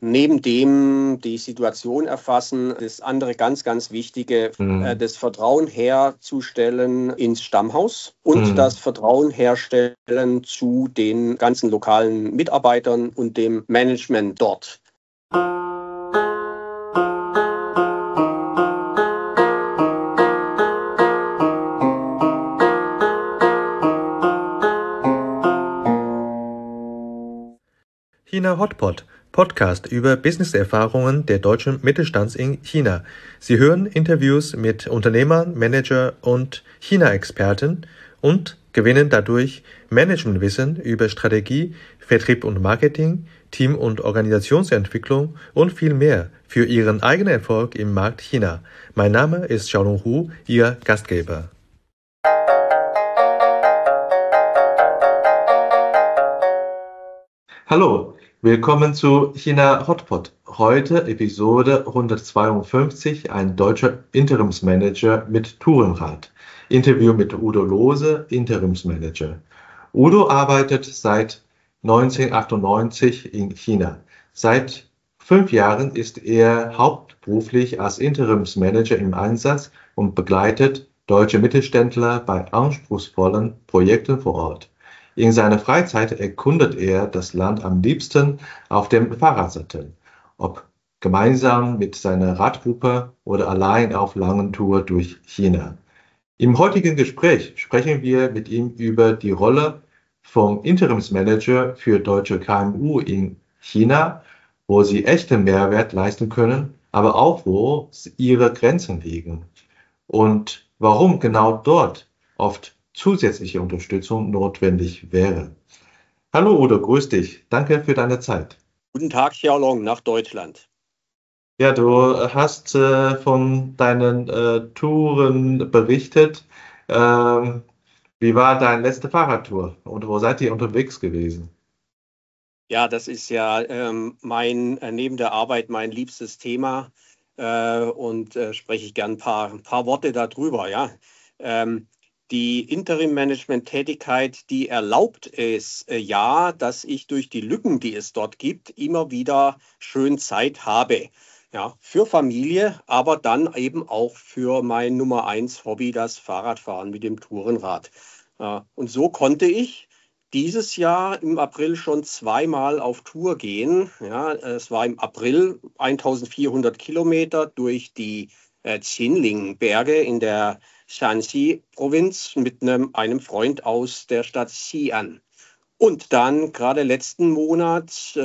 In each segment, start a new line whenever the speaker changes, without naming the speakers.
neben dem die Situation erfassen, das andere ganz, ganz Wichtige, das Vertrauen herzustellen ins Stammhaus und das Vertrauen herstellen zu den ganzen lokalen Mitarbeitern und dem Management dort.
China Hotpot, Podcast über Business-Erfahrungen der deutschen Mittelstands in China. Sie hören Interviews mit Unternehmern, Manager und China-Experten und gewinnen dadurch Managementwissen über Strategie, Vertrieb und Marketing, Team- und Organisationsentwicklung und viel mehr für Ihren eigenen Erfolg im Markt China. Mein Name ist Xiaolong Hu, Ihr Gastgeber. Hallo, willkommen zu China Hotpot. Heute Episode 152, ein deutscher Interimsmanager mit Tourenrad. Interview mit Udo Lohse, Interimsmanager. Udo arbeitet seit 1998 in China. Seit 5 Jahren ist er hauptberuflich als Interimsmanager im Einsatz und begleitet deutsche Mittelständler bei anspruchsvollen Projekten vor Ort. In seiner Freizeit erkundet er das Land am liebsten auf dem Fahrradsattel, ob gemeinsam mit seiner Radgruppe oder allein auf langen Tour durch China. Im heutigen Gespräch sprechen wir mit ihm über die Rolle vom Interimsmanager für deutsche KMU in China, wo sie echten Mehrwert leisten können, aber auch wo ihre Grenzen liegen und warum genau dort oft zusätzliche Unterstützung notwendig wäre. Hallo Udo, grüß dich. Danke für deine Zeit.
Guten Tag, Xiaolong, nach Deutschland.
Ja, du hast von deinen Touren berichtet. Wie war deine letzte Fahrradtour und wo seid ihr unterwegs gewesen?
Ja, das ist ja neben der Arbeit mein liebstes Thema und spreche ich gern ein paar Worte darüber. Ja. Die Interim-Management-Tätigkeit, die erlaubt es, ja, dass ich durch die Lücken, die es dort gibt, immer wieder schön Zeit habe. Ja, für Familie, aber dann eben auch für mein Nummer 1 Hobby, das Fahrradfahren mit dem Tourenrad. Und so konnte ich dieses Jahr im April schon 2-mal auf Tour gehen. Ja, es war im April 1400 Kilometer durch die Qinling-Berge in der Shanxi-Provinz mit einem Freund aus der Stadt Xi'an. Und dann gerade letzten Monat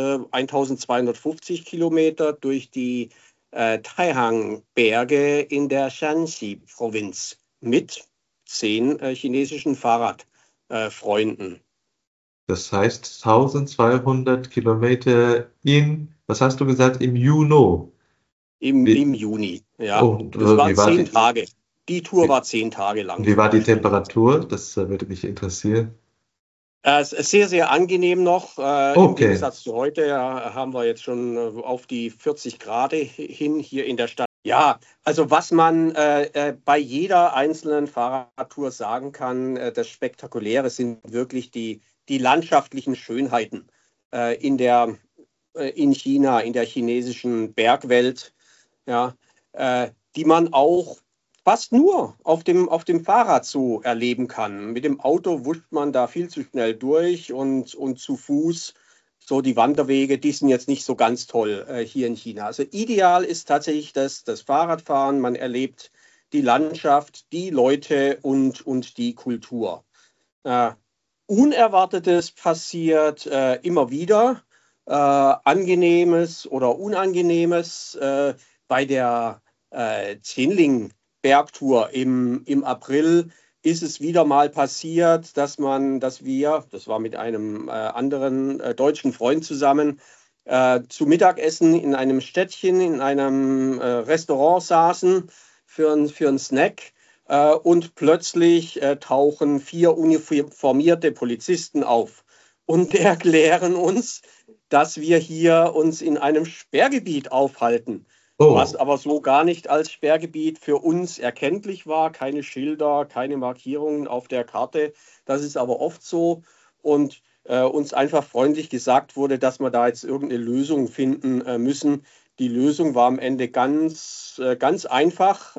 1250 Kilometer durch die Taihang-Berge in der Shanxi-Provinz mit 10 chinesischen Fahrradfreunden.
Das heißt 1200 Kilometer was hast du gesagt, im Juni?
Im Juni, ja.
Und
Das waren
wie war
10 Tage. Die Tour war 10 Tage lang.
Wie war die Temperatur? Das würde mich interessieren.
Es ist sehr, sehr angenehm noch. Im
Okay.
Gegensatz zu heute haben wir jetzt schon auf die 40 Grad hin hier in der Stadt. Ja, also was man bei jeder einzelnen Fahrradtour sagen kann, das Spektakuläre sind wirklich die landschaftlichen Schönheiten in China, in der chinesischen Bergwelt, ja, die man auch fast nur auf dem Fahrrad so erleben kann. Mit dem Auto wuscht man da viel zu schnell durch und zu Fuß. So die Wanderwege, die sind jetzt nicht so ganz toll hier in China. Also ideal ist tatsächlich das Fahrradfahren. Man erlebt die Landschaft, die Leute und die Kultur. Unerwartetes passiert immer wieder. Angenehmes oder Unangenehmes. Bei der Qinling-Bergtour im April ist es wieder mal passiert, dass wir, das war mit einem anderen deutschen Freund zusammen, zu Mittagessen in einem Städtchen, in einem Restaurant saßen für einen Snack. Und plötzlich tauchen 4 uniformierte Polizisten auf und erklären uns, dass wir hier uns in einem Sperrgebiet aufhalten. Was aber so gar nicht als Sperrgebiet für uns erkenntlich war. Keine Schilder, keine Markierungen auf der Karte. Das ist aber oft so. Und uns einfach freundlich gesagt wurde, dass wir da jetzt irgendeine Lösung finden müssen. Die Lösung war am Ende ganz einfach.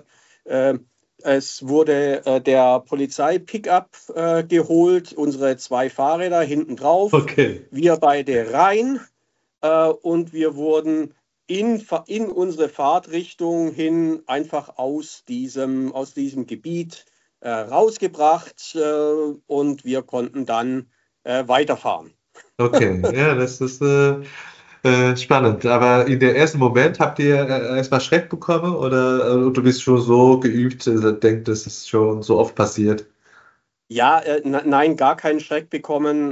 Es wurde der Polizei-Pickup geholt, unsere 2 Fahrräder hinten drauf,
Okay.
wir beide rein und wir wurden in unsere Fahrtrichtung hin einfach aus diesem Gebiet rausgebracht und wir konnten dann weiterfahren.
Okay, ja, das ist spannend. Aber in der ersten Moment habt ihr erstmal Schreck bekommen oder du bist schon so geübt, denkt, das ist schon so oft passiert?
Ja, nein, gar keinen Schreck bekommen.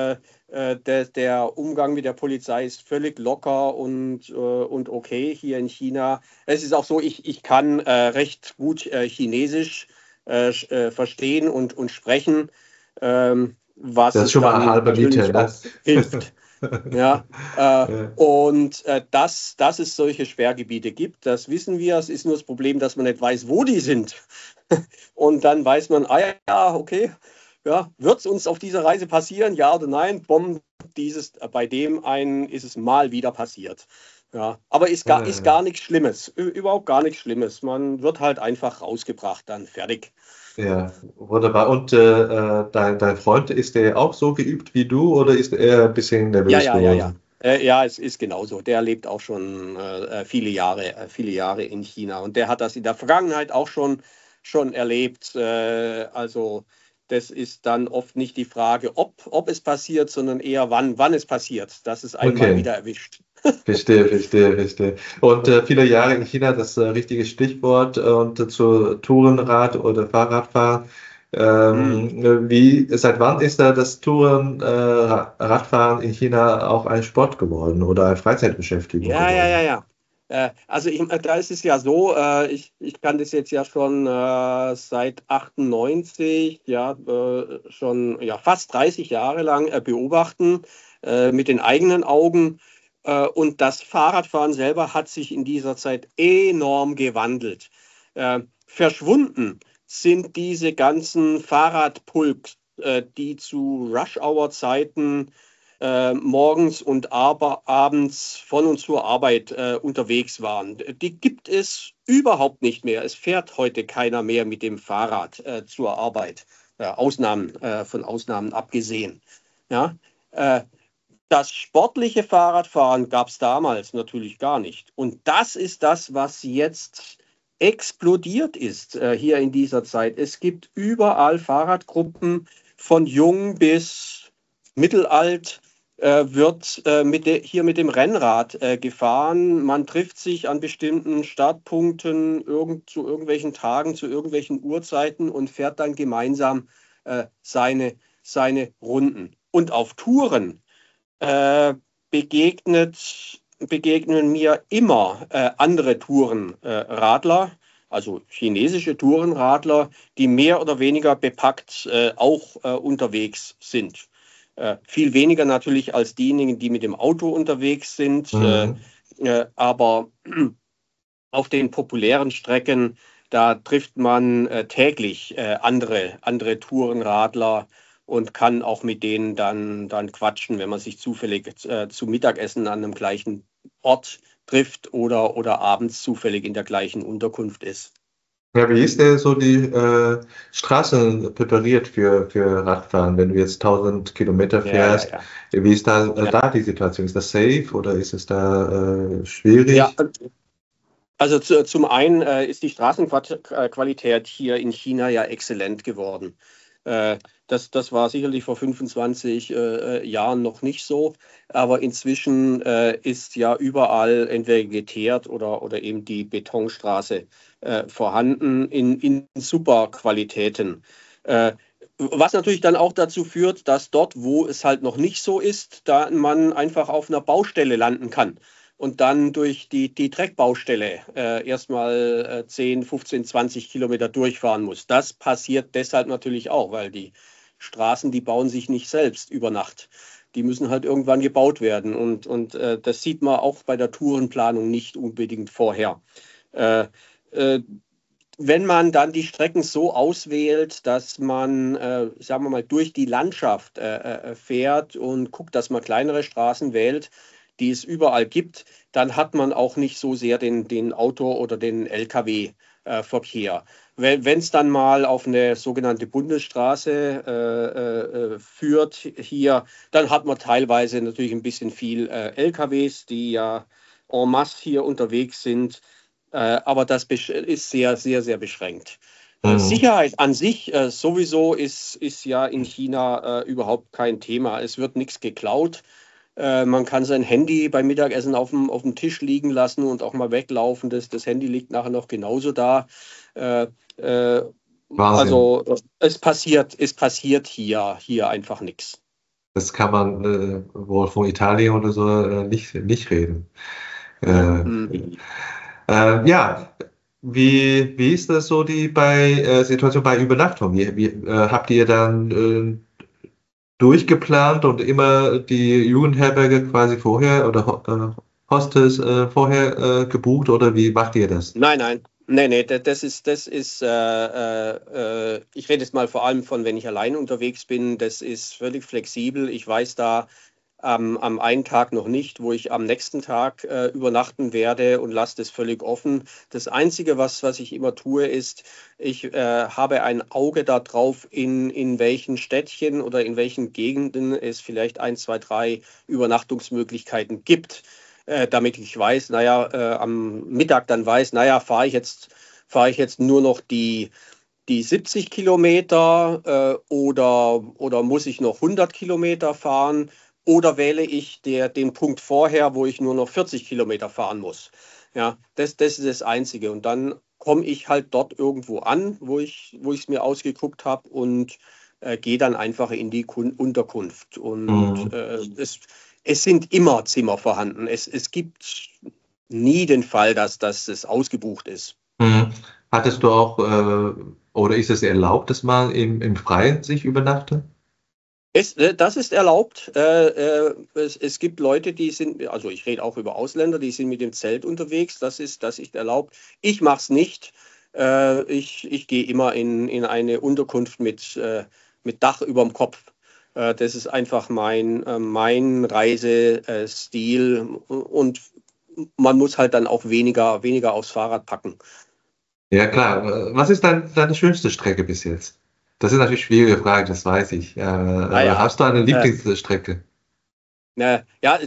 Der Umgang mit der Polizei ist völlig locker und okay hier in China. Es ist auch so, ich kann recht gut Chinesisch verstehen und sprechen, was
Das ist
es
schon mal eine
dann
halbe Miete,
natürlich
ne?
auch hilft. Ja,
Ja.
dass es solche Sperrgebiete gibt, das wissen wir. Es ist nur das Problem, dass man nicht weiß, wo die sind. Und dann weiß man, ah ja, okay, ja, wird es uns auf dieser Reise passieren, ja oder nein? Bei dem einen ist es mal wieder passiert. Ja, aber ist
Ja.
gar nichts Schlimmes, überhaupt gar nichts Schlimmes. Man wird halt einfach rausgebracht, dann fertig.
Ja, wunderbar. Und dein Freund, ist der auch so geübt wie du oder ist er ein bisschen
Ja,
nervös
ja, ja, ja.
geworden?
Ja, es ist genauso. Der lebt auch schon viele Jahre in China und der hat das in der Vergangenheit auch schon erlebt. Also das ist dann oft nicht die Frage, ob es passiert, sondern eher wann es passiert, dass es einmal
Okay,
wieder erwischt.
verstehe. Und viele Jahre in China, das richtige Stichwort, und zu Tourenrad oder Fahrradfahren.
Hm.
Seit wann ist da das Radfahren in China auch ein Sport geworden oder eine Freizeitbeschäftigung geworden?
Ja. Also da ist es ja so, ich kann das jetzt ja schon seit 98, ja, schon ja, fast 30 Jahre lang beobachten mit den eigenen Augen. Und das Fahrradfahren selber hat sich in dieser Zeit enorm gewandelt. Verschwunden sind diese ganzen Fahrradpulks, die zu Rush-Hour-Zeiten morgens und abends von und zur Arbeit unterwegs waren. Die gibt es überhaupt nicht mehr. Es fährt heute keiner mehr mit dem Fahrrad zur Arbeit. Von Ausnahmen abgesehen. Ja? Äh, Das sportliche Fahrradfahren gab es damals natürlich gar nicht. Und das ist das, was jetzt explodiert ist hier in dieser Zeit. Es gibt überall Fahrradgruppen von jung bis mittelalt wird hier mit dem Rennrad gefahren. Man trifft sich an bestimmten Startpunkten zu irgendwelchen Tagen, zu irgendwelchen Uhrzeiten und fährt dann gemeinsam seine Runden. Und auf Touren äh, begegnen mir immer andere Tourenradler, also chinesische Tourenradler, die mehr oder weniger bepackt auch unterwegs sind. Viel weniger natürlich als diejenigen, die mit dem Auto unterwegs sind,
Mhm.
aber auf den populären Strecken, da trifft man täglich andere Tourenradler und kann auch mit denen dann quatschen, wenn man sich zufällig zum Mittagessen an einem gleichen Ort trifft oder abends zufällig in der gleichen Unterkunft ist.
Ja, wie ist denn so die Straßen präpariert für Radfahren, wenn du jetzt 1000 Kilometer fährst?
Ja.
Wie ist da,
Ja,
da die Situation? Ist das safe oder ist es da
ja.
schwierig?
Also zum einen ist die Straßenqualität hier in China ja exzellent geworden. Das war sicherlich vor 25 Jahren noch nicht so, aber inzwischen ist ja überall entweder geteert oder eben die Betonstraße vorhanden in super Qualitäten. Äh, Was natürlich dann auch dazu führt, dass dort, wo es halt noch nicht so ist, da man einfach auf einer Baustelle landen kann und dann durch die Dreckbaustelle erstmal 10, 15, 20 Kilometer durchfahren muss. Das passiert deshalb natürlich auch, weil die Straßen, die bauen sich nicht selbst über Nacht. Die müssen halt irgendwann gebaut werden. Und das sieht man auch bei der Tourenplanung nicht unbedingt vorher. Äh, äh, wenn man dann die Strecken so auswählt, dass man, sagen wir mal, durch die Landschaft fährt und guckt, dass man kleinere Straßen wählt, die es überall gibt, dann hat man auch nicht so sehr den Auto- oder den Lkw-Verkehr. Wenn es dann mal auf eine sogenannte Bundesstraße führt hier, dann hat man teilweise natürlich ein bisschen viel Lkws, die ja en masse hier unterwegs sind. Aber das ist sehr, sehr, sehr beschränkt. Sicherheit an sich sowieso ist ja in China überhaupt kein Thema. Es wird nichts geklaut. Man kann sein Handy beim Mittagessen auf dem Tisch liegen lassen und auch mal weglaufen. Das Handy liegt nachher noch genauso da.
Wahnsinn.
Also es passiert hier einfach nichts.
Das kann man wohl von Italien oder so nicht reden. Ja, wie ist das so die Situation bei Übernachtung? Habt ihr dann durchgeplant und immer die Jugendherberge quasi vorher oder Hostels vorher gebucht oder wie macht ihr das?
Nein, nee, das ist, ich rede jetzt mal vor allem von, wenn ich allein unterwegs bin, das ist völlig flexibel. Ich weiß da am einen Tag noch nicht, wo ich am nächsten Tag übernachten werde und lasse das völlig offen. Das Einzige, was ich immer tue, ist, ich habe ein Auge darauf, in welchen Städtchen oder in welchen Gegenden es vielleicht 1, 2, 3 Übernachtungsmöglichkeiten gibt, damit ich weiß, am Mittag dann weiß, fahre ich jetzt nur noch die 70 Kilometer oder muss ich noch 100 Kilometer fahren oder wähle ich den Punkt vorher, wo ich nur noch 40 Kilometer fahren muss. Ja, das ist das Einzige. Und dann komme ich halt dort irgendwo an, wo ich es mir ausgeguckt habe und gehe dann einfach in die Unterkunft. Und es sind immer Zimmer vorhanden. Es gibt nie den Fall, dass es ausgebucht ist.
Hattest du auch, oder ist es erlaubt, dass man im Freien sich übernachtet?
Das ist erlaubt. Es gibt Leute, die sind, also ich rede auch über Ausländer, die sind mit dem Zelt unterwegs. Das ist erlaubt. Ich mache es nicht. Ich gehe immer in eine Unterkunft mit Dach über dem Kopf. Das ist einfach mein Reisestil. Und man muss halt dann auch weniger aufs Fahrrad packen.
Ja, klar. Was ist deine schönste Strecke bis jetzt? Das ist natürlich eine schwierige Frage, das weiß ich. Hast du eine Lieblingsstrecke?
Ja,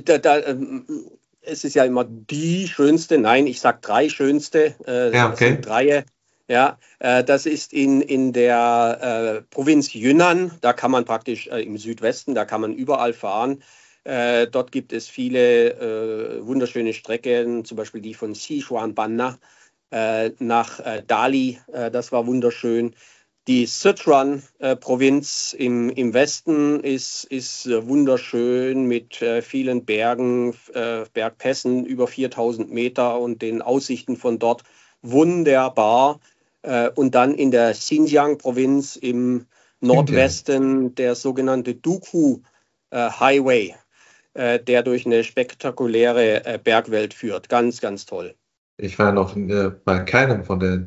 es ist ja immer die schönste. Nein, ich sage 3 schönste.
Ja,
Das sind
okay.
3. Ja, das ist in der Provinz Yunnan. Da kann man praktisch im Südwesten, da kann man überall fahren. Dort gibt es viele wunderschöne Strecken, zum Beispiel die von Sichuan-Banna nach Dali. Das war wunderschön. Die Sichuan-Provinz im Westen ist wunderschön mit vielen Bergen, Bergpässen über 4000 Meter und den Aussichten von dort wunderbar. Und dann in der Xinjiang-Provinz im Nordwesten der sogenannte Duku-Highway, der durch eine spektakuläre Bergwelt führt. Ganz, ganz toll.
Ich war noch bei keinem von den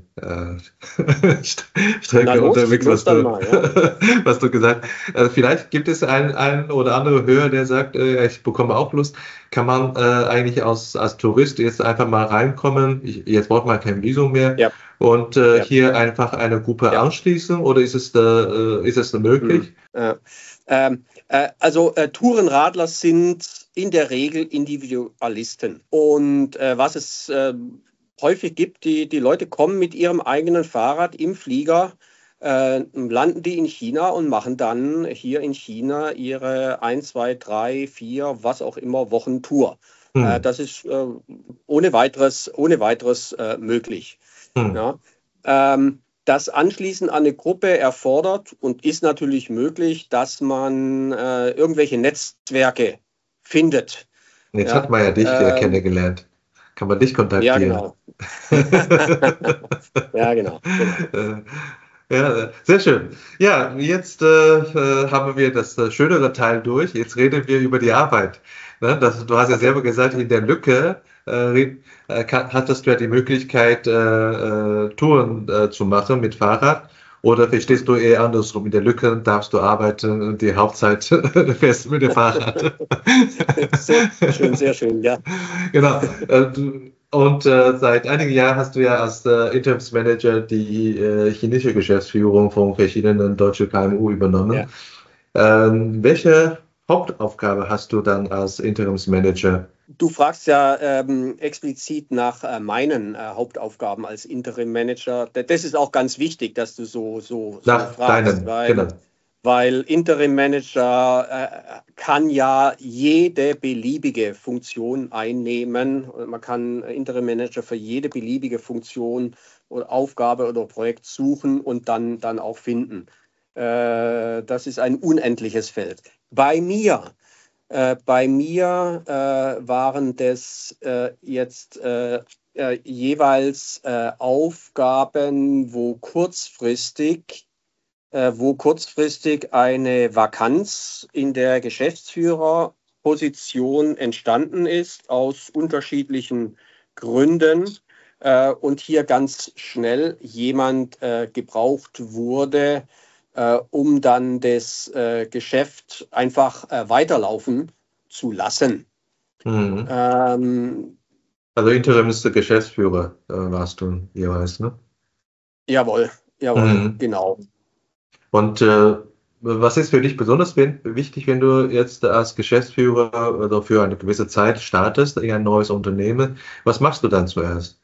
Na
Strecken
los,
unterwegs,
los dann mal, ja.
was du gesagt hast. Vielleicht gibt es einen oder andere Hörer, der sagt, ich bekomme auch Lust. Kann man eigentlich als Tourist jetzt einfach mal reinkommen? Jetzt braucht man kein Visum mehr
Ja.
und hier einfach eine Gruppe anschließen oder ist es möglich?
Tourenradler sind in der Regel Individualisten. Und was es häufig gibt, die Leute kommen mit ihrem eigenen Fahrrad im Flieger, landen die in China und machen dann hier in China ihre 1, 2, 3, 4, was auch immer, Wochen Tour. Das ist ohne weiteres möglich. Ja. Das Anschließen an eine Gruppe erfordert und ist natürlich möglich, dass man irgendwelche Netzwerke findet.
Jetzt hat man ja dich kennengelernt. Kann man dich kontaktieren?
Ja, genau. Ja, genau.
Ja, sehr schön. Ja, jetzt haben wir das schönere Teil durch. Jetzt reden wir über die Arbeit. Ne? Du hast ja
Okay.
selber gesagt, in der Lücke hattest du ja die Möglichkeit, Touren zu machen mit Fahrrad. Oder verstehst du eher andersrum? In der Lücke darfst du arbeiten und die Hauptzeit fährst du mit dem Fahrrad.
Sehr schön, sehr schön, ja.
Genau. Seit einigen Jahren hast du ja als Interimsmanager die chinesische Geschäftsführung von verschiedenen deutschen KMU übernommen.
Ja.
Welche Hauptaufgabe hast du dann als Interimsmanager?
Du fragst ja explizit nach meinen Hauptaufgaben als Interim Manager. Das ist auch ganz wichtig, dass du so
Nach
fragst,
deinen, genau.
weil Interim Manager kann ja jede beliebige Funktion einnehmen. Man kann Interim Manager für jede beliebige Funktion oder Aufgabe oder Projekt suchen und dann auch finden. Das ist ein unendliches Feld. Bei mir waren das jetzt jeweils Aufgaben, wo kurzfristig eine Vakanz in der Geschäftsführerposition entstanden ist, aus unterschiedlichen Gründen, und hier ganz schnell jemand gebraucht wurde, um dann das Geschäft einfach weiterlaufen zu lassen.
Mhm.
Ähm,
Also Interimsgeschäftsführer warst du jeweils, ne?
jawohl, jawohl,
Mhm.
genau.
Und was ist für dich besonders wichtig, wenn du jetzt als Geschäftsführer oder für eine gewisse Zeit startest in ein neues Unternehmen? Was machst du dann zuerst?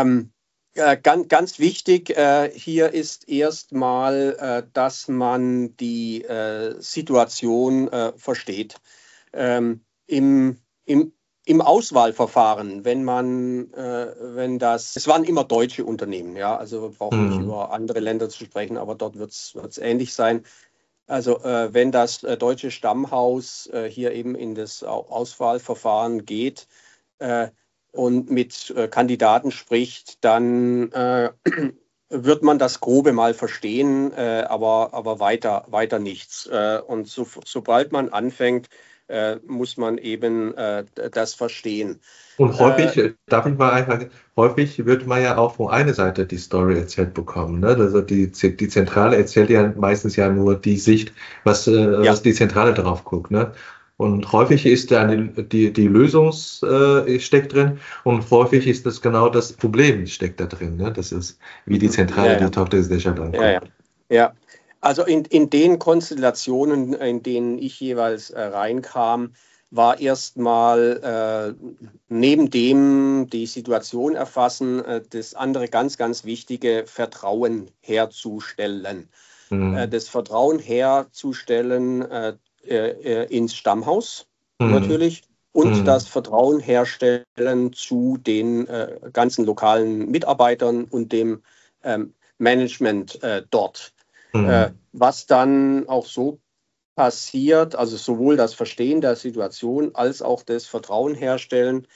Ganz wichtig hier ist erstmal, dass man die Situation versteht. Im, im, Im Auswahlverfahren, wenn es waren immer deutsche Unternehmen, ja, also wir brauchen nicht
Mhm.
über andere Länder zu sprechen, aber dort wird es ähnlich sein. Also wenn das deutsche Stammhaus hier eben in das Auswahlverfahren geht, äh, und mit Kandidaten spricht, dann wird man das Grobe mal verstehen, aber weiter nichts. Und sobald man anfängt, muss man eben das verstehen.
Und
Äh,
häufig, darf ich mal einfach, häufig wird man ja auch von einer Seite die Story erzählt bekommen. Ne? Also die Zentrale erzählt ja meistens ja nur die Sicht,
ja,
was die Zentrale drauf guckt. Ne? Und häufig ist da die Lösung steckt drin und häufig ist das genau das Problem steckt da drin. Ne? Das ist, wie die
ja,
Zentrale die
ja,
Tochtergesellschaft
ja, ja.
anguckt.
Ja. Also in den Konstellationen, in denen ich jeweils reinkam, war erstmal neben dem die Situation erfassen, das andere ganz wichtige Vertrauen herzustellen.
Mhm.
Das Vertrauen herzustellen ins Stammhaus
Mhm.
natürlich und das
Mhm.
Vertrauen herstellen zu den ganzen lokalen Mitarbeitern und dem Management dort.
Mhm.
Was dann auch so passiert, also sowohl das Verstehen der Situation als auch das Vertrauen herstellen,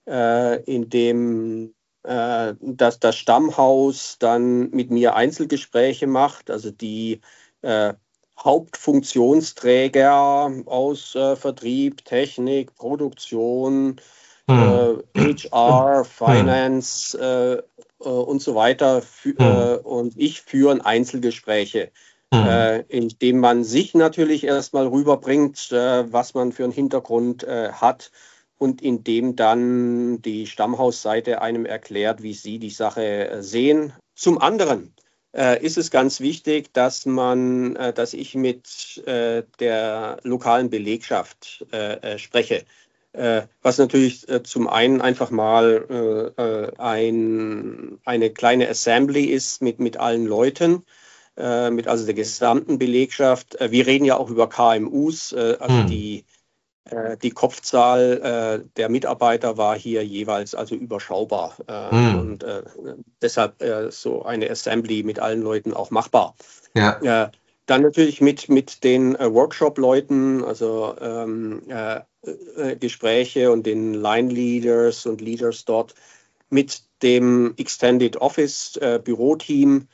indem dass das Stammhaus dann mit mir Einzelgespräche macht, also die äh, Hauptfunktionsträger aus Vertrieb, Technik, Produktion,
Mhm.
HR,
Mhm.
Finance und so weiter
Mhm.
und ich führen Einzelgespräche,
Mhm.
indem man sich natürlich erstmal rüberbringt, was man für einen Hintergrund hat und indem dann die Stammhausseite einem erklärt, wie sie die Sache sehen. Zum anderen ist es ganz wichtig, dass ich mit der lokalen Belegschaft spreche. Was natürlich zum einen einfach mal eine kleine Assembly ist mit allen Leuten, mit also der gesamten Belegschaft. Wir reden ja auch über KMUs, also
Mhm.
die Kopfzahl der Mitarbeiter war hier jeweils also überschaubar
Mhm.
und deshalb so eine Assembly mit allen Leuten auch machbar.
Ja.
Äh, Dann natürlich mit den Workshop-Leuten, also Gespräche und den Line-Leaders und Leaders dort, mit dem Extended Office Büroteam,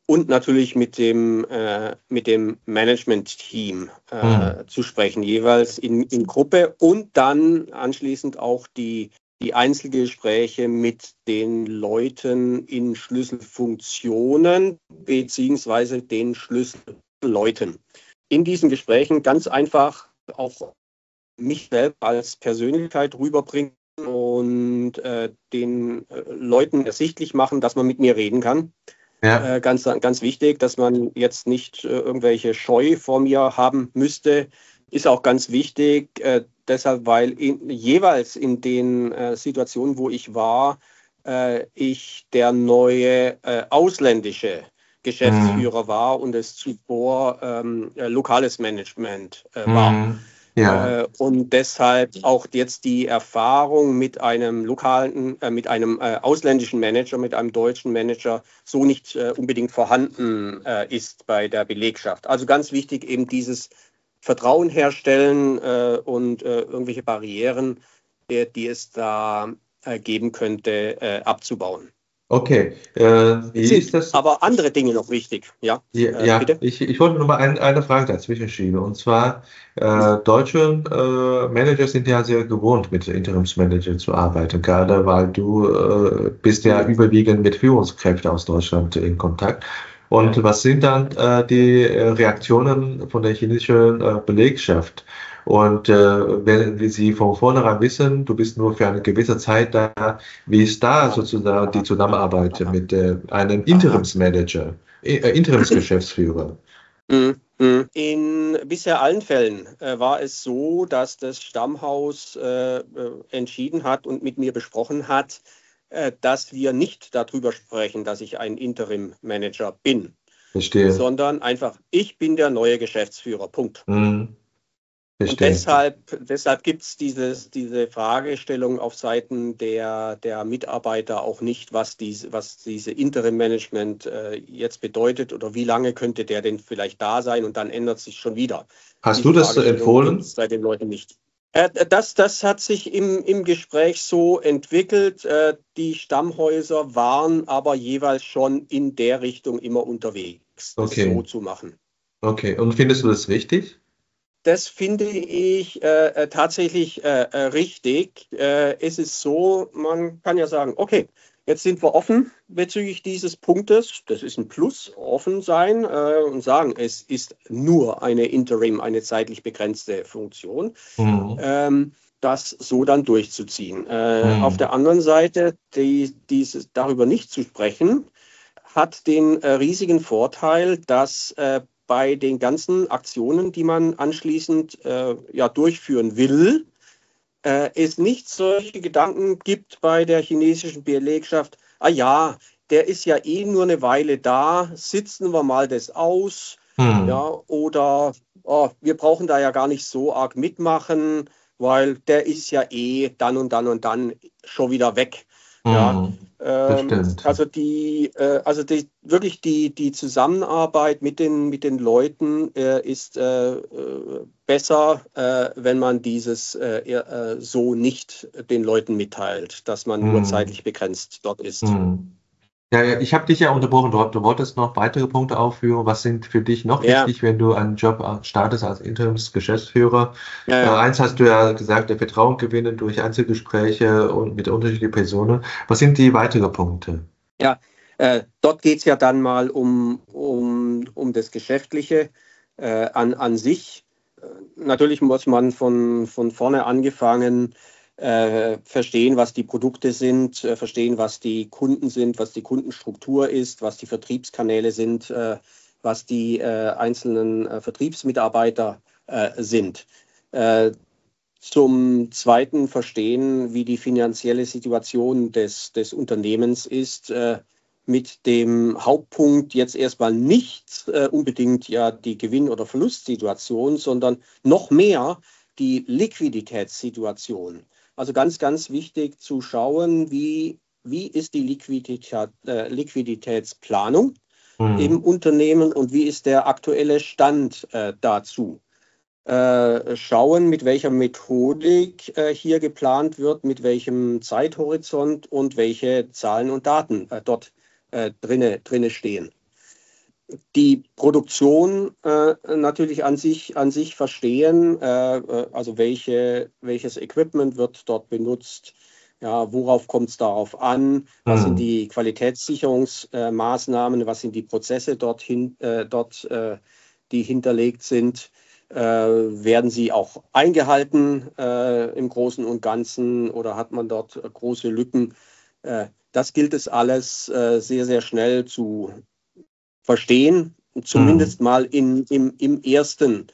und natürlich mit dem Management-Team zu sprechen, jeweils in Gruppe und dann anschließend auch die Einzelgespräche mit den Leuten in Schlüsselfunktionen beziehungsweise den Schlüsselleuten. In diesen Gesprächen ganz einfach auch mich selbst als Persönlichkeit rüberbringen und den Leuten ersichtlich machen, dass man mit mir reden kann.
Ja.
Ganz wichtig, dass man jetzt nicht irgendwelche Scheu vor mir haben müsste, ist auch ganz wichtig, deshalb, weil jeweils in den Situationen, wo ich war, ich der neue ausländische Geschäftsführer war und es zuvor lokales Management war.
Ja.
Und deshalb auch jetzt die Erfahrung mit einem ausländischen Manager, mit einem deutschen Manager so nicht unbedingt vorhanden ist bei der Belegschaft. Also ganz wichtig eben dieses Vertrauen herstellen und irgendwelche Barrieren, die es da geben könnte, abzubauen.
Okay. Wie ist das?
Aber andere Dinge noch wichtig, ja?
Ja,
Bitte?
ich wollte nur mal eine Frage dazwischen schieben. Und zwar, deutsche Manager sind ja sehr gewohnt, mit Interimsmanagern zu arbeiten, gerade weil du bist ja überwiegend mit Führungskräften aus Deutschland in Kontakt. Und was sind dann die Reaktionen von der chinesischen Belegschaft? Und wenn Sie von vornherein wissen, du bist nur für eine gewisse Zeit da, wie ist da sozusagen die Zusammenarbeit mit einem Interimsmanager? Interimsgeschäftsführer.
In bisher allen Fällen war es so, dass das Stammhaus entschieden hat und mit mir besprochen hat, dass wir nicht darüber sprechen, dass ich ein Interim-Manager bin,
Verstehe.
sondern einfach, ich bin der neue Geschäftsführer. Punkt. Und
Verstehe.
deshalb gibt es diese Fragestellung auf Seiten der Mitarbeiter auch nicht, was diese Interim-Management jetzt bedeutet oder wie lange könnte der denn vielleicht da sein und dann ändert sich schon wieder.
Hast du
Diese
das
Fragestellung gibt
empfohlen?
es bei den Leuten nicht. Das hat sich im Gespräch so entwickelt. Die Stammhäuser waren aber jeweils schon in der Richtung immer unterwegs, das so
Okay.
zu machen.
Okay. Und findest du das richtig?
Das finde ich tatsächlich richtig. Es ist so, man kann ja sagen, okay, jetzt sind wir offen bezüglich dieses Punktes. Das ist ein Plus, offen sein und sagen, es ist nur eine Interim, eine zeitlich begrenzte Funktion, das so dann durchzuziehen. Auf der anderen Seite, darüber nicht zu sprechen, hat den riesigen Vorteil, dass bei den ganzen Aktionen, die man anschließend durchführen will, es nicht solche Gedanken gibt bei der chinesischen Belegschaft, der ist ja eh nur eine Weile da, sitzen wir mal das aus, oder wir brauchen da ja gar nicht so arg mitmachen, weil der ist ja eh dann und dann und dann schon wieder weg.
Das stimmt.
Also wirklich die Zusammenarbeit mit den Leuten ist besser, wenn man dieses so nicht den Leuten mitteilt, dass man nur zeitlich begrenzt dort ist.
Ja, ich habe dich ja unterbrochen. Du wolltest noch weitere Punkte aufführen. Was sind für dich noch wichtig, wenn du einen Job startest als Interimsgeschäftsführer? Eins hast du ja gesagt, der Vertrauen gewinnen durch Einzelgespräche und mit unterschiedlichen Personen. Was sind die weiteren Punkte?
Ja, dort geht es ja dann mal um das Geschäftliche an sich. Natürlich muss man von vorne angefangen verstehen, was die Produkte sind, verstehen, was die Kunden sind, was die Kundenstruktur ist, was die Vertriebskanäle sind, was die einzelnen Vertriebsmitarbeiter sind. Zum Zweiten verstehen, wie die finanzielle Situation des Unternehmens ist, mit dem Hauptpunkt jetzt erstmal nicht unbedingt ja die Gewinn- oder Verlustsituation, sondern noch mehr die Liquiditätssituation. Also ganz wichtig zu schauen, wie ist die Liquiditätsplanung im Unternehmen und wie ist der aktuelle Stand dazu. Schauen, mit welcher Methodik hier geplant wird, mit welchem Zeithorizont und welche Zahlen und Daten dort drinne stehen. die Produktion natürlich an sich verstehen, also welches Equipment wird dort benutzt, ja, worauf kommt es darauf an, was sind die Qualitätssicherungsmaßnahmen, was sind die Prozesse die hinterlegt sind, werden sie auch eingehalten im Großen und Ganzen oder hat man dort große Lücken? Das gilt es alles sehr, sehr schnell zu verstehen, zumindest mal im ersten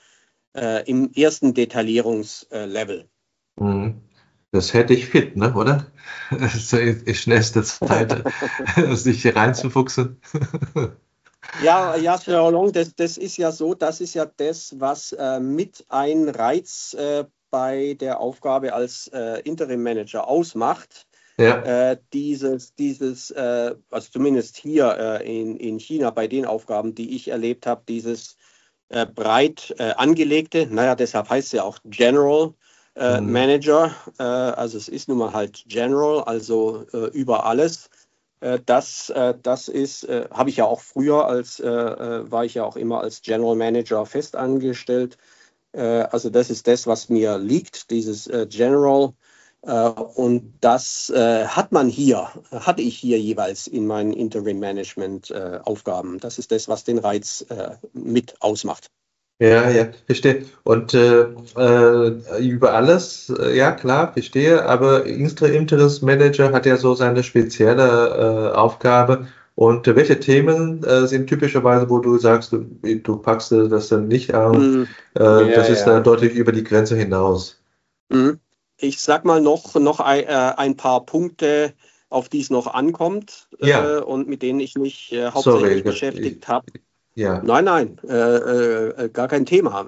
Detaillierungslevel.
Das hätte ich fit, ne, oder? So in schnellster Zeit sich hier reinzufuchsen.
Ja, Xiaolong, das ist ja so, das ist ja das, was mit ein Reiz bei der Aufgabe als Interim Manager ausmacht.
Ja.
Also zumindest hier in China bei den Aufgaben, die ich erlebt habe, dieses breit angelegte, naja, deshalb heißt es ja auch General Manager, also es ist nun mal halt General, also über alles. Das ist, habe ich ja auch früher war ich ja auch immer als General Manager festangestellt. Also das ist das, was mir liegt, dieses General. Und das hatte ich hier jeweils in meinen Interim-Management-Aufgaben. Das ist das, was den Reiz mit ausmacht.
Ja, ja, verstehe. Und über alles, ja klar, verstehe, aber Interimsmanager hat ja so seine spezielle Aufgabe. Und welche Themen sind typischerweise, wo du sagst, du packst das dann nicht an,
Ja,
das ist da
ja.
deutlich über die Grenze hinaus.
Ich sag mal noch ein paar Punkte, auf die es noch ankommt
Ja,
und mit denen ich mich
sorry,
hauptsächlich beschäftigt habe.
ja.
Nein, gar kein Thema.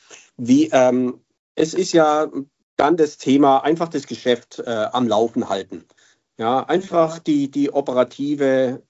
Es ist ja dann das Thema, einfach das Geschäft am Laufen halten. Ja, einfach die operative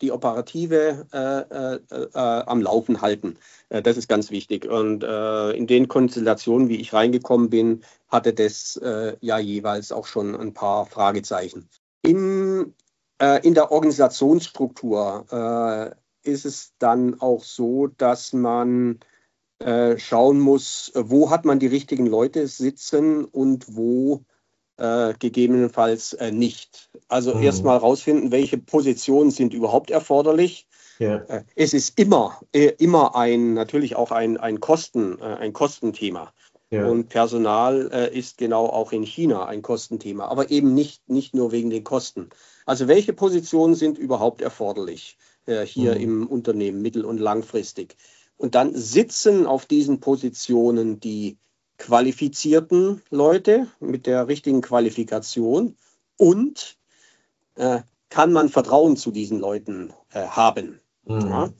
am Laufen halten. Das ist ganz wichtig. Und in den Konstellationen, wie ich reingekommen bin, hatte das ja jeweils auch schon ein paar Fragezeichen. In der Organisationsstruktur ist es dann auch so, dass man schauen muss, wo hat man die richtigen Leute sitzen und wo gegebenenfalls nicht. Also erstmal rausfinden, welche Positionen sind überhaupt erforderlich.
Ja.
Es ist immer natürlich auch ein Kostenthema.
Ja.
Und Personal ist genau auch in China ein Kostenthema, aber eben nicht nur wegen den Kosten. Also welche Positionen sind überhaupt erforderlich hier im Unternehmen mittel- und langfristig? Und dann sitzen auf diesen Positionen die qualifizierten Leute mit der richtigen Qualifikation und kann man Vertrauen zu diesen Leuten haben. Ja?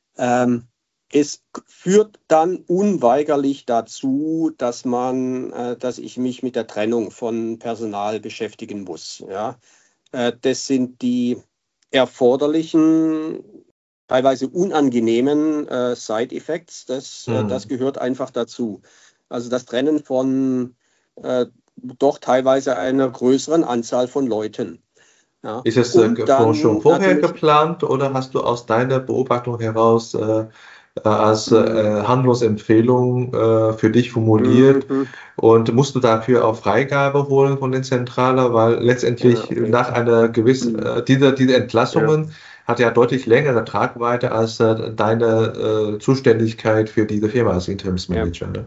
Es führt dann unweigerlich dazu, dass ich mich mit der Trennung von Personal beschäftigen muss. Ja? Das sind die erforderlichen, teilweise unangenehmen Side-Effects. Das gehört einfach dazu. Also das Trennen von doch teilweise einer größeren Anzahl von Leuten. Ja.
Ist es
Und
schon
dann
vorher
natürlich.
geplant oder hast du aus deiner Beobachtung heraus als Handlungsempfehlung für dich formuliert und musst du dafür auch Freigabe holen von den Zentraler, weil letztendlich
Okay.
nach einer gewissen, diese Entlassungen hat ja deutlich längere Tragweite als deine Zuständigkeit für diese Firma als Interimsmanager. Ne?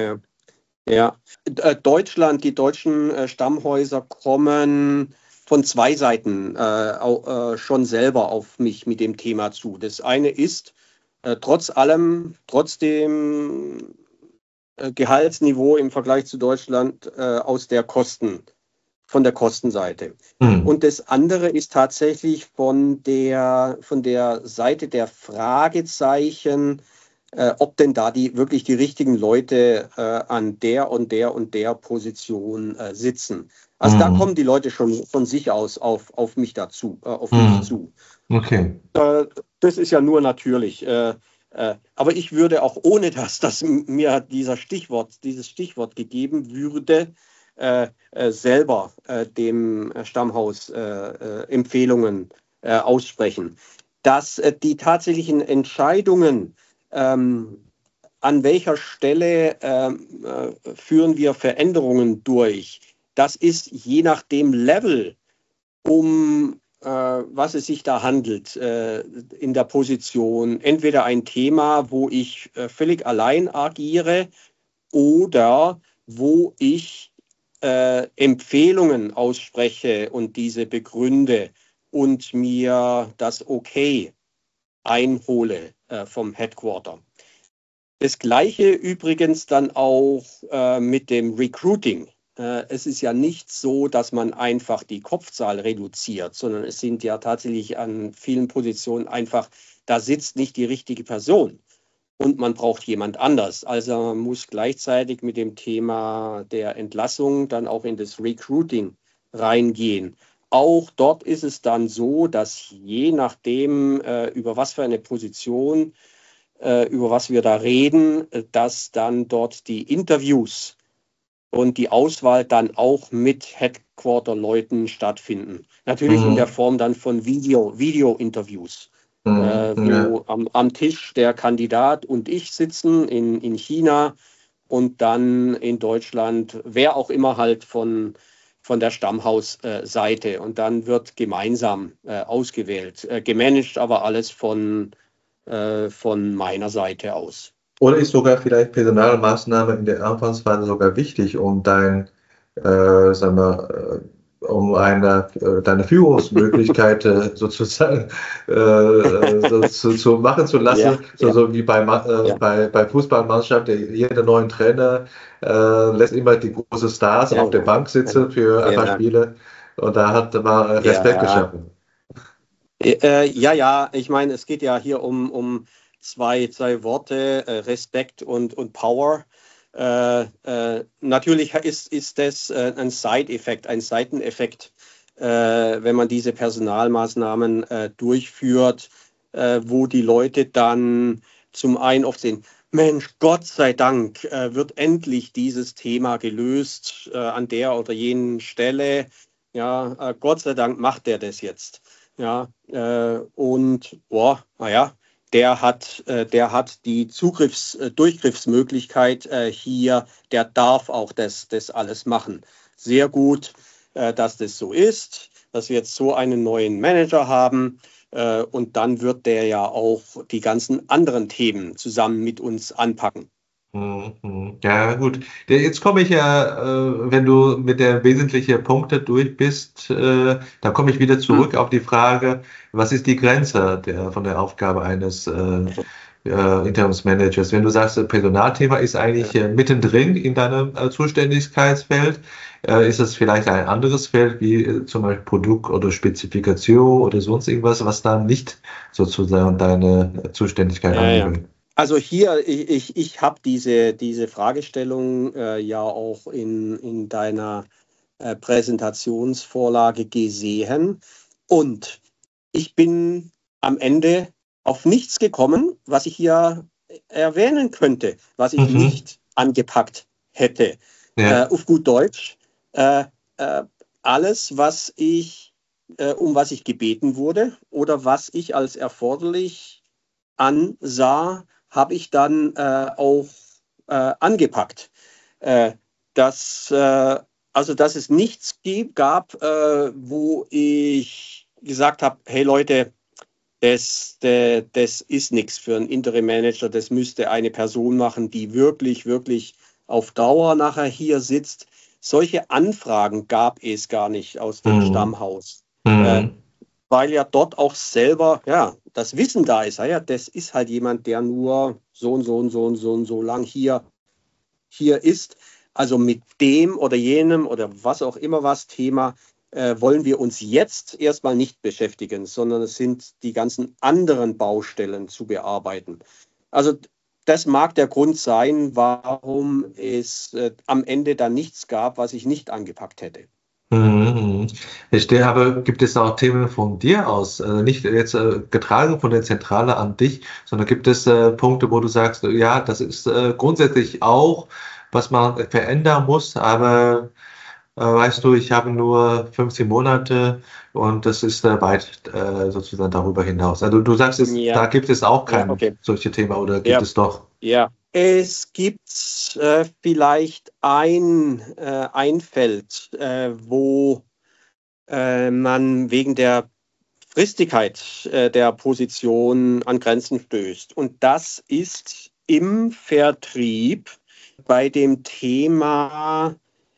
Ja. Die deutschen Stammhäuser kommen von zwei Seiten schon selber auf mich mit dem Thema zu. Das eine ist, trotz dem Gehaltsniveau im Vergleich zu Deutschland von der Kostenseite. Und das andere ist tatsächlich von der Seite der Fragezeichen, ob denn da wirklich die richtigen Leute an der und der Position sitzen. Also da kommen die Leute schon von sich aus auf mich zu.
Okay.
Das ist ja nur natürlich. Aber ich würde auch ohne dass mir dieses Stichwort gegeben würde, selber dem Stammhaus Empfehlungen aussprechen. dass die tatsächlichen Entscheidungen, an welcher Stelle führen wir Veränderungen durch, das ist je nach dem Level, was es sich da handelt, in der Position, entweder ein Thema, wo ich völlig allein agiere oder wo ich Empfehlungen ausspreche und diese begründe und mir das Okay einhole vom Headquarter. Das Gleiche übrigens dann auch mit dem Recruiting. Es ist ja nicht so, dass man einfach die Kopfzahl reduziert, sondern es sind ja tatsächlich an vielen Positionen einfach, da sitzt nicht die richtige Person und man braucht jemand anders. Also man muss gleichzeitig mit dem Thema der Entlassung dann auch in das Recruiting reingehen. Auch dort ist es dann so, dass je nachdem, über was für eine Position, über was wir da reden, dass dann dort die Interviews und die Auswahl dann auch mit Headquarter-Leuten stattfinden. Natürlich in der Form dann von Video-Interviews, wo am Tisch der Kandidat und ich sitzen in China und dann in Deutschland, wer auch immer halt von der Stammhausseite. Und dann wird gemeinsam ausgewählt, gemanagt aber alles von meiner Seite aus.
Oder ist sogar vielleicht Personalmaßnahme in der Anfangsphase sogar wichtig, um deine Führungsmöglichkeit sozusagen so machen zu lassen, so wie bei Fußballmannschaften, jeder neuen Trainer lässt immer die großen Stars auf der Bank sitzen für ein paar Spiele und da hat man Respekt geschaffen.
Ich meine, es geht ja hier um zwei Worte, Respekt und Power. Natürlich ist das ein Side-Effekt, ein Seiteneffekt, wenn man diese Personalmaßnahmen durchführt, wo die Leute dann zum einen oft sehen, Mensch, Gott sei Dank wird endlich dieses Thema gelöst an der oder jenen Stelle. Ja, Gott sei Dank macht der das jetzt. Ja, der hat die Durchgriffsmöglichkeit hier, der darf auch das alles machen. Sehr gut, dass das so ist, dass wir jetzt so einen neuen Manager haben und dann wird der ja auch die ganzen anderen Themen zusammen mit uns anpacken.
Ja, gut. Jetzt komme ich wenn du mit der wesentlichen Punkte durch bist, dann komme ich wieder zurück auf die Frage, was ist die Grenze von der Aufgabe eines Interimsmanagers? Wenn du sagst, das Personalthema ist eigentlich mittendrin in deinem Zuständigkeitsfeld, ist es vielleicht ein anderes Feld, wie zum Beispiel Produkt oder Spezifikation oder sonst irgendwas, was dann nicht sozusagen deine Zuständigkeit angeht?
Also hier, ich habe diese Fragestellung ja auch in deiner Präsentationsvorlage gesehen und ich bin am Ende auf nichts gekommen, was ich hier erwähnen könnte, was ich nicht angepackt hätte. Auf gut Deutsch, alles, um was ich gebeten wurde oder was ich als erforderlich ansah, habe ich dann auch angepackt. Dass es nichts gab, wo ich gesagt habe, hey Leute, das ist nichts für einen Interim-Manager, das müsste eine Person machen, die wirklich, wirklich auf Dauer nachher hier sitzt. Solche Anfragen gab es gar nicht aus dem Stammhaus. Weil ja dort auch selber, das Wissen da ist. Ja, das ist halt jemand, der nur so lang hier ist. Also mit dem oder jenem oder was auch immer was Thema wollen wir uns jetzt erstmal nicht beschäftigen, sondern es sind die ganzen anderen Baustellen zu bearbeiten. Also das mag der Grund sein, warum es am Ende dann nichts gab, was ich nicht angepackt hätte.
Verstehe, aber gibt es auch Themen von dir aus, nicht jetzt getragen von der Zentrale an dich, sondern gibt es Punkte, wo du sagst, ja, das ist grundsätzlich auch, was man verändern muss, aber weißt du, ich habe nur 15 Monate und das ist weit sozusagen darüber hinaus. Also du sagst,
Ja,
da gibt es auch
ja,
kein
okay.
solches Thema oder gibt
Ja,
es doch?
ja. Es gibt vielleicht ein Feld, wo man wegen der Fristigkeit der Position an Grenzen stößt. Und das ist im Vertrieb bei dem Thema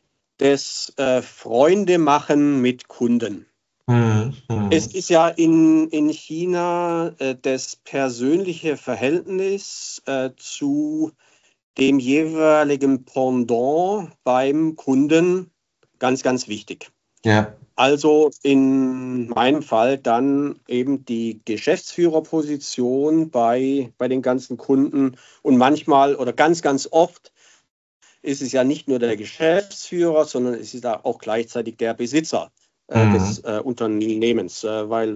des Freundemachen mit Kunden.
Hm,
Es
hm.
ist ja in China das persönliche Verhältnis zu dem jeweiligen Pendant beim Kunden ganz, ganz wichtig.
Ja,
Also in meinem Fall dann eben die Geschäftsführerposition bei den ganzen Kunden und manchmal oder ganz, ganz oft ist es ja nicht nur der Geschäftsführer, sondern es ist auch gleichzeitig der Besitzer des
hm.
Unternehmens, weil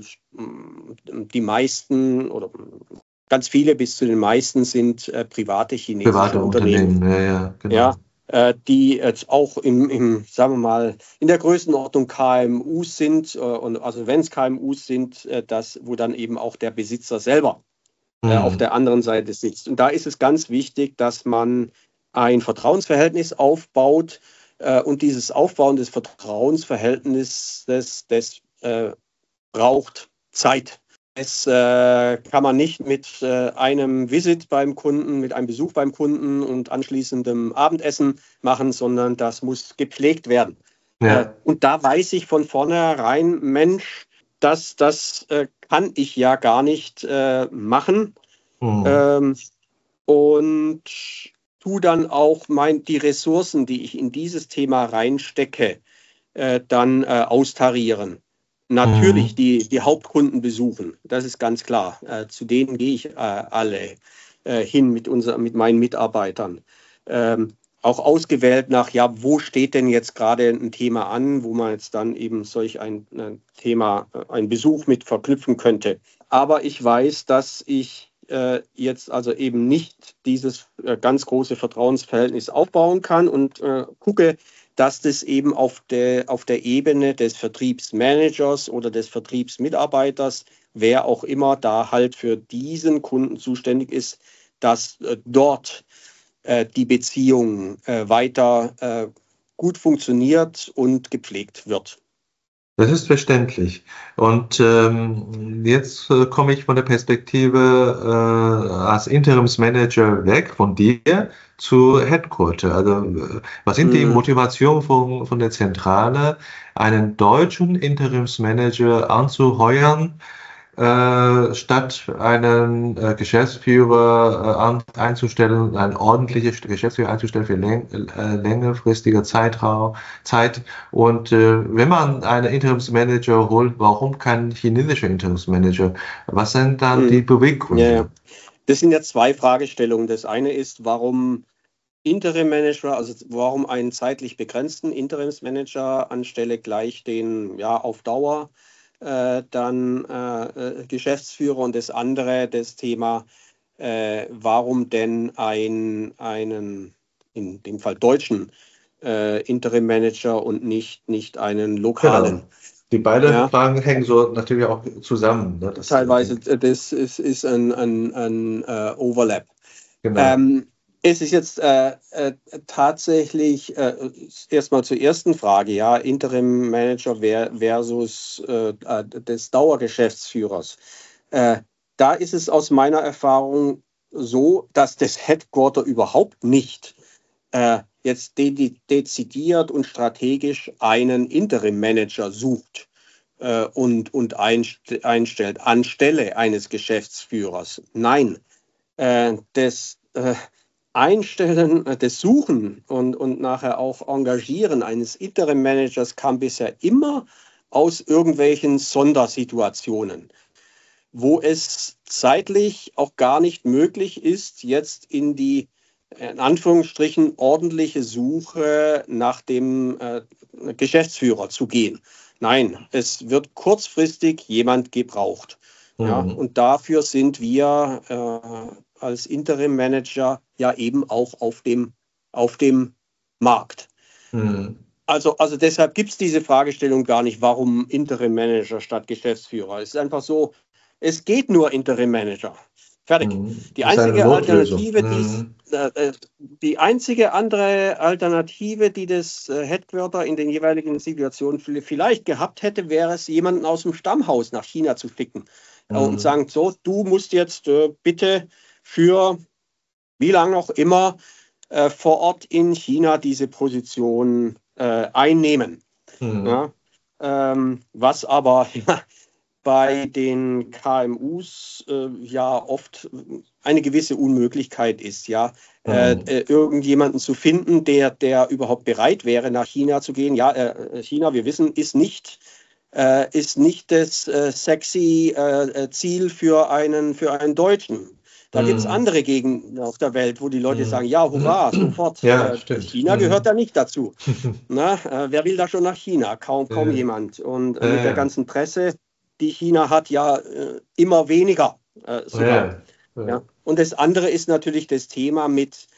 die meisten oder ganz viele bis zu den meisten sind private chinesische
Private
Unternehmen.
Unternehmen, ja, ja,
Ja,
genau.
die jetzt auch sagen wir mal, in der Größenordnung KMUs sind, und also wenn es KMUs sind, wo dann eben auch der Besitzer selber auf
Hm.
der anderen Seite sitzt. Und da ist es ganz wichtig, dass man ein Vertrauensverhältnis aufbaut, und dieses Aufbauen des Vertrauensverhältnisses, das braucht Zeit. Es kann man nicht mit einem Visit beim Kunden, mit einem Besuch beim Kunden und anschließendem Abendessen machen, sondern das muss gepflegt werden.
Ja.
Und da weiß ich von vornherein, Mensch, das kann ich ja gar nicht machen.
Hm.
Ähm, und tu dann auch die Ressourcen, die ich in dieses Thema reinstecke, dann austarieren. Natürlich
Hm.
die Hauptkunden besuchen, das ist ganz klar. Zu denen gehe ich alle hin mit meinen Mitarbeitern. Auch ausgewählt nach, ja, wo steht denn jetzt gerade ein Thema an, wo man jetzt dann eben solch ein Thema, einen Besuch mit verknüpfen könnte. Aber ich weiß, dass ich jetzt also eben nicht dieses ganz große Vertrauensverhältnis aufbauen kann und gucke, dass das eben auf der Ebene des Vertriebsmanagers oder des Vertriebsmitarbeiters, wer auch immer da halt für diesen Kunden zuständig ist, dass dort die Beziehung weiter gut funktioniert und gepflegt wird.
Das ist verständlich. Und jetzt komme ich von der Perspektive als Interimsmanager weg von dir zu Headquarter. Also, was sind die
Mm,
Motivationen von der Zentrale, einen deutschen Interimsmanager anzuheuern, statt einen Geschäftsführer einzustellen, einen ordentlichen Geschäftsführer einzustellen für längerfristiger Zeit. Und wenn man einen Interimsmanager holt, warum kein chinesischer Interimsmanager? Was sind dann die
mm. Ja,
Beweggründe?
ja. Das sind ja zwei Fragestellungen. Das eine ist, warum Interim-Manager, also warum einen zeitlich begrenzten Interimsmanager anstelle gleich den ja auf Dauer dann Geschäftsführer, und das andere, das Thema, warum denn einen, in dem Fall deutschen Interim-Manager und nicht einen
Genau.
lokalen.
Die beiden
Ja,
Fragen hängen so natürlich auch zusammen. Ne? Das
teilweise,
hängt,
ist ein Overlap.
genau.
Ähm, Es ist jetzt tatsächlich erstmal zur ersten Frage, ja, Interim Manager versus des Dauergeschäftsführers. Äh, Da ist es aus meiner Erfahrung so, dass das Headquarter überhaupt nicht jetzt dezidiert und strategisch einen Interim Manager sucht und einstellt anstelle eines Geschäftsführers. Nein, das Einstellen, das Suchen und nachher auch Engagieren eines Interim-Managers kam bisher immer aus irgendwelchen Sondersituationen, wo es zeitlich auch gar nicht möglich ist, jetzt in die in Anführungsstrichen ordentliche Suche nach dem Geschäftsführer zu gehen. Nein, es wird kurzfristig jemand gebraucht. Ja,
Mhm.
und dafür sind wir als Interim Manager ja eben auch auf dem Markt.
Mhm.
Also deshalb gibt es diese Fragestellung gar nicht, warum Interim Manager statt Geschäftsführer. Es ist einfach so, es geht nur Interim Manager. Fertig. Die
Das ist eine
einzige
Notlösung.
Alternative, die einzige andere Alternative, die das Headquarter in den jeweiligen Situationen vielleicht gehabt hätte, wäre es, jemanden aus dem Stammhaus nach China zu schicken und sagen, so, du musst jetzt bitte für wie lange auch immer vor Ort in China diese Position einnehmen. Ja, was aber bei den KMUs ja oft eine gewisse Unmöglichkeit ist, ja, irgendjemanden zu finden, der überhaupt bereit wäre, nach China zu gehen. Ja, China, wir wissen, ist nicht das sexy Ziel für einen Deutschen. Da gibt es andere Gegenden auf der Welt, wo die Leute sagen, ja, hurra, sofort.
Ja, stimmt.
China gehört da nicht dazu. Na, wer will da schon nach China? Kaum jemand. Und mit der ganzen Presse, die China hat, ja immer weniger sogar. Ja. Und das andere ist natürlich das Thema mit,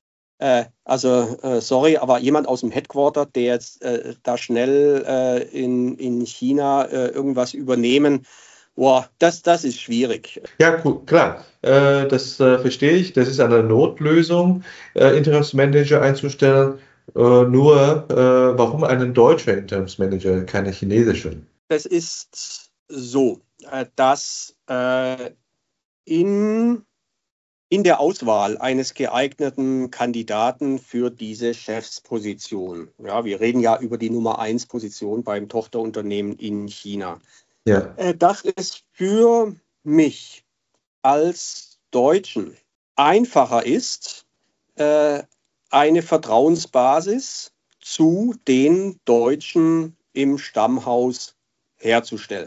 sorry, aber jemand aus dem Headquarter, der jetzt da schnell in China irgendwas übernehmen, boah, das ist schwierig.
Ja, klar, das verstehe ich. Das ist eine Notlösung, Interimsmanager einzustellen. Warum einen deutschen Interimsmanager, keine chinesischen?
Das ist so, dass in der Auswahl eines geeigneten Kandidaten für diese Chefsposition, ja, wir reden ja über die Nummer 1 Position beim Tochterunternehmen in China.
Ja.
Das ist für mich als Deutschen einfacher ist, eine Vertrauensbasis zu den Deutschen im Stammhaus herzustellen.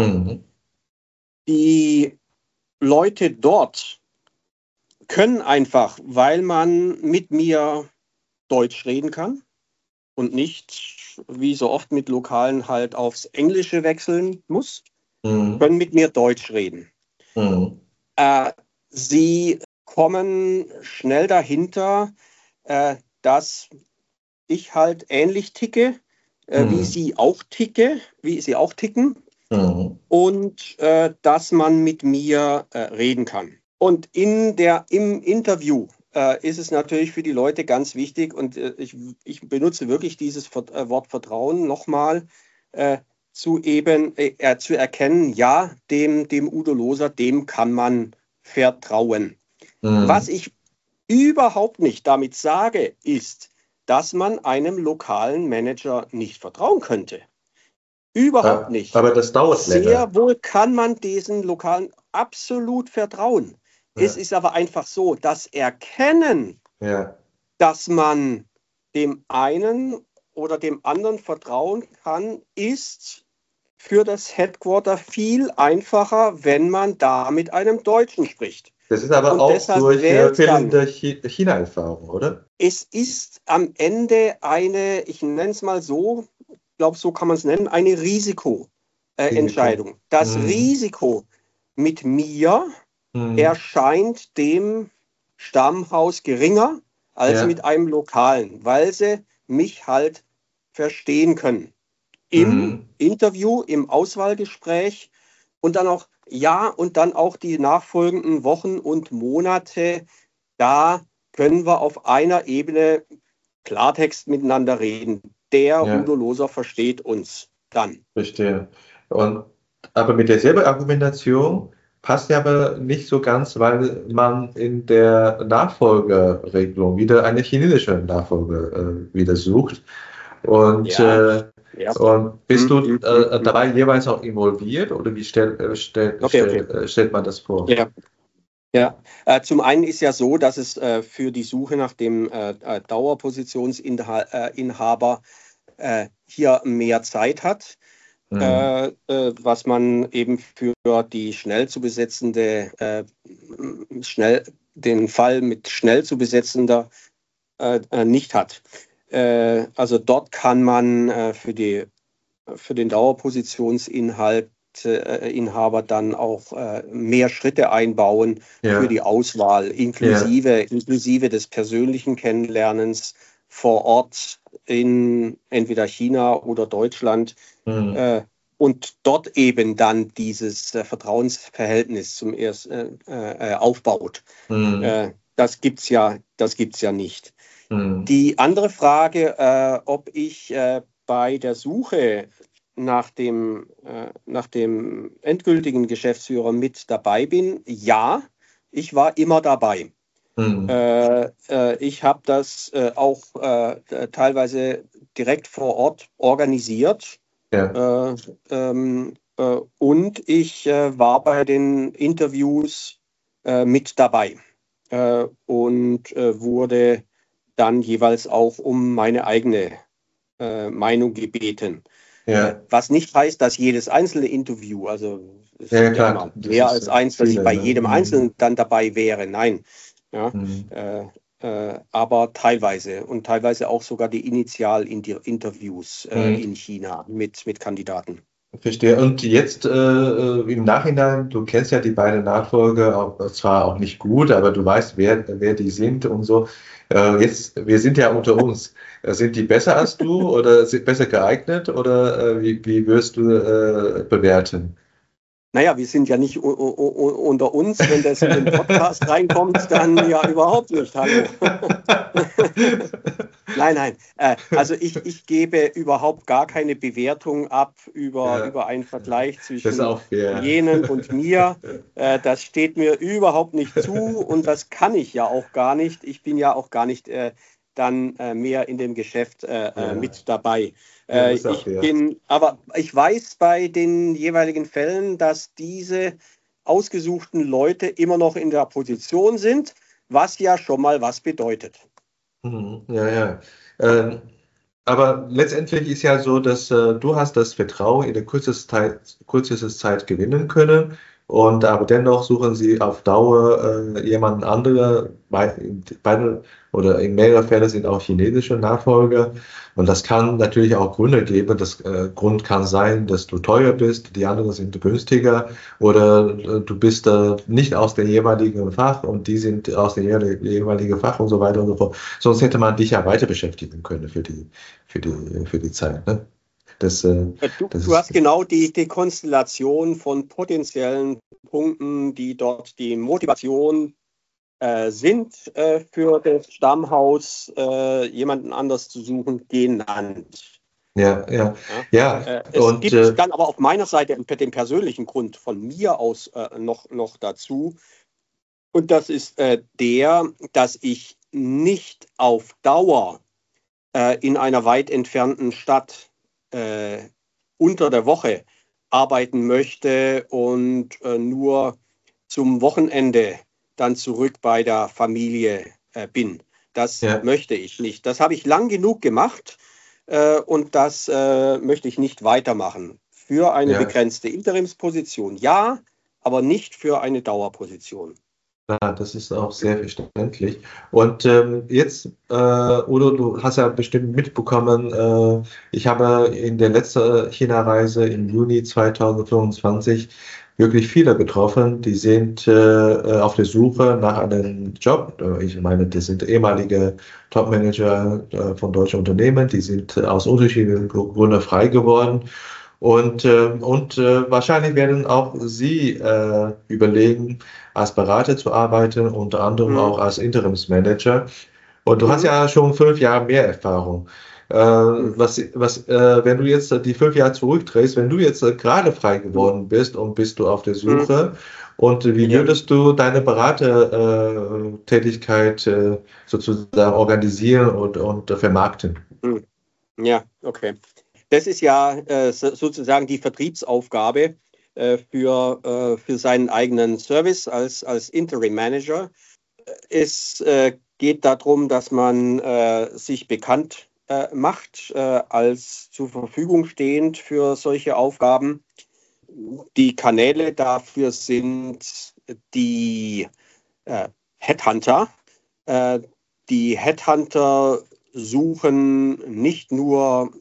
Die Leute dort können einfach, weil man mit mir Deutsch reden kann und nicht, wie so oft mit Lokalen, halt aufs Englische wechseln muss, können mit mir Deutsch reden. Sie kommen schnell dahinter, dass ich halt ähnlich ticke, wie sie auch ticken und dass man mit mir reden kann. Und im Interview ist es natürlich für die Leute ganz wichtig, und ich benutze wirklich dieses Wort Vertrauen nochmal, zu erkennen, ja, dem Udo Loser, dem kann man vertrauen. Was ich überhaupt nicht damit sage, ist, dass man einem lokalen Manager nicht vertrauen könnte. Überhaupt nicht.
Aber das dauert länger.
Sehr wohl kann man diesen Lokalen absolut vertrauen. Ja. Es ist aber einfach so, das Erkennen, dass man dem einen oder dem anderen vertrauen kann, ist für das Headquarter viel einfacher, wenn man da mit einem Deutschen spricht.
Das ist aber auch durch fehlende China-Erfahrung, oder?
Es ist am Ende eine, ich nenne es mal so, ich glaube, so kann man es nennen, eine Risikoentscheidung. Das Risiko mit mir erscheint dem Stammhaus geringer als mit einem Lokalen, weil sie mich halt verstehen können. Im Interview, im Auswahlgespräch und dann auch die nachfolgenden Wochen und Monate, da können wir auf einer Ebene Klartext miteinander reden. Der Udo Loser versteht uns dann.
Verstehe. Aber mit derselben Argumentation passt ja aber nicht so ganz, weil man in der Nachfolgeregelung wieder eine chinesische Nachfolge wieder sucht. Und bist du dabei jeweils auch involviert oder wie stellt man das vor?
Ja. Zum einen ist ja so, dass es für die Suche nach dem Dauerpositionsinhaber hier mehr Zeit hat, was man eben für die den Fall mit schnell zu besetzender nicht hat. Also dort kann man für den Dauerpositionsinhaber dann auch mehr Schritte einbauen für die Auswahl, inklusive des persönlichen Kennenlernens vor Ort in entweder China oder Deutschland
Mhm.
und dort eben dann dieses Vertrauensverhältnis zum ersten aufbaut.
Mhm.
Das gibt's ja nicht.
Mhm.
Die andere Frage, ob ich bei der Suche nach dem endgültigen Geschäftsführer mit dabei bin, ja, ich war immer dabei.
Mhm.
Ich habe das auch teilweise direkt vor Ort organisiert.
Ja.
Und ich war bei den Interviews mit dabei und wurde dann jeweils auch um meine eigene Meinung gebeten.
Ja.
Was nicht heißt, dass jedes einzelne Interview, also es
Ja, ja,
sind ja
klar,
immer
das
mehr
ist
als eins, dass ich
viele,
bei
ne?
jedem
Mhm.
Einzelnen dann dabei wäre. Nein. Ja,
Mhm.
aber teilweise und teilweise auch sogar die Initialinterviews
Mhm.
in China mit Kandidaten.
Verstehe. Und jetzt im Nachhinein, du kennst ja die beiden Nachfolger auch, zwar auch nicht gut, aber du weißt, wer die sind und so. Jetzt, wir sind ja unter uns. Sind die besser als du oder sind besser geeignet oder wie wirst du bewerten?
Naja, wir sind ja nicht unter uns. Wenn das in den Podcast reinkommt, dann ja überhaupt nicht. Hallo. Nein, nein. Also ich gebe überhaupt gar keine Bewertung ab
Ja,
über einen Vergleich
das ist
zwischen
auch fair.
jenen und mir. Das steht mir überhaupt nicht zu und das kann ich ja auch gar nicht. Ich bin ja auch gar nicht dann mehr in dem Geschäft
Ja,
mit dabei.
ja, das ist auch fair.
Aber ich weiß bei den jeweiligen Fällen, dass diese ausgesuchten Leute immer noch in der Position sind, was ja schon mal was bedeutet.
Mhm, ja, ja. Ähm, aber letztendlich ist ja so, dass du hast das Vertrauen in der kürzester Zeit gewinnen können und aber dennoch suchen sie auf Dauer jemanden anderen. Beide oder in mehreren Fällen sind auch chinesische Nachfolger und das kann natürlich auch Gründe geben. Das Grund kann sein, dass du teuer bist, die anderen sind günstiger oder du bist nicht aus dem jeweiligen Fach und die sind aus dem jeweiligen Fach und so weiter und so fort. Sonst hätte man dich ja weiter beschäftigen können für die Zeit. Ne? Das, das
Du
ist,
hast genau die Konstellation von potenziellen Punkten, die dort die Motivation sind, für das Stammhaus jemanden anders zu suchen, genannt.
ja, ja,
Ja?
ja.
Es
Und
gibt dann aber auf meiner Seite den persönlichen Grund von mir aus noch dazu. Und das ist dass ich nicht auf Dauer in einer weit entfernten Stadt äh, unter der Woche arbeiten möchte und nur zum Wochenende dann zurück bei der Familie bin. Das
ja,
möchte ich nicht. Das habe ich lang genug gemacht und das möchte ich nicht weitermachen. Für eine
ja.
begrenzte Interimsposition ja, aber nicht für eine Dauerposition.
Ja, das ist auch sehr verständlich. Und jetzt, Udo, du hast ja bestimmt mitbekommen, ich habe in der letzten China-Reise im Juni 2025 wirklich viele getroffen, die sind auf der Suche nach einem Job. Ich meine, das sind ehemalige Top-Manager von deutschen Unternehmen, die sind aus unterschiedlichen Gründen frei geworden. Wahrscheinlich werden auch Sie überlegen, als Berater zu arbeiten, unter anderem
Mhm.
auch als Interimsmanager. Und du hast
Mhm.
ja schon 5 Jahre mehr Erfahrung.
Mhm.
Wenn du jetzt die 5 Jahre zurückdrehst, wenn du jetzt gerade frei
Mhm.
geworden bist und bist du auf der
Mhm.
Suche, und wie
Ja.
würdest du deine Beratertätigkeit sozusagen organisieren und vermarkten?
Mhm. Ja, okay. Das ist ja sozusagen die Vertriebsaufgabe für seinen eigenen Service als Interim Manager. Es geht darum, dass man sich bekannt macht als zur Verfügung stehend für solche Aufgaben. Die Kanäle dafür sind die äh, Headhunter. Äh, Die Headhunter suchen nicht nur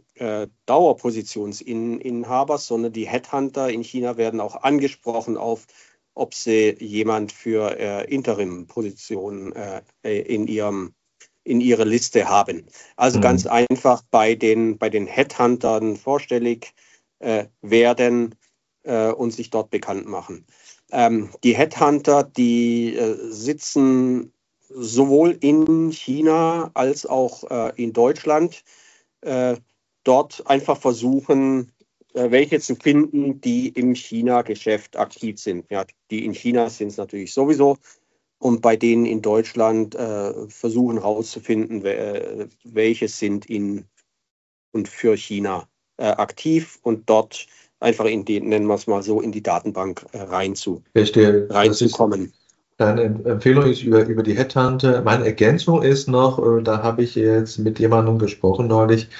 Dauerpositionsinhaber, sondern die Headhunter in China werden auch angesprochen auf, ob sie jemand für Interim-Positionen in ihrem in ihrer Liste haben. Also ganz einfach bei den Headhuntern vorstellig werden und sich dort bekannt machen. Die Headhunter, die sitzen sowohl in China als auch in Deutschland, dort einfach versuchen, welche zu finden, die im China-Geschäft aktiv sind. Ja, die in China sind es natürlich sowieso. Und bei denen in Deutschland versuchen herauszufinden, welche sind in und für China aktiv und dort einfach nennen wir es mal so, in die Datenbank reinzukommen.
Deine Empfehlung ist über die Headhunter. Meine Ergänzung ist noch, da habe ich jetzt mit jemandem gesprochen neulich,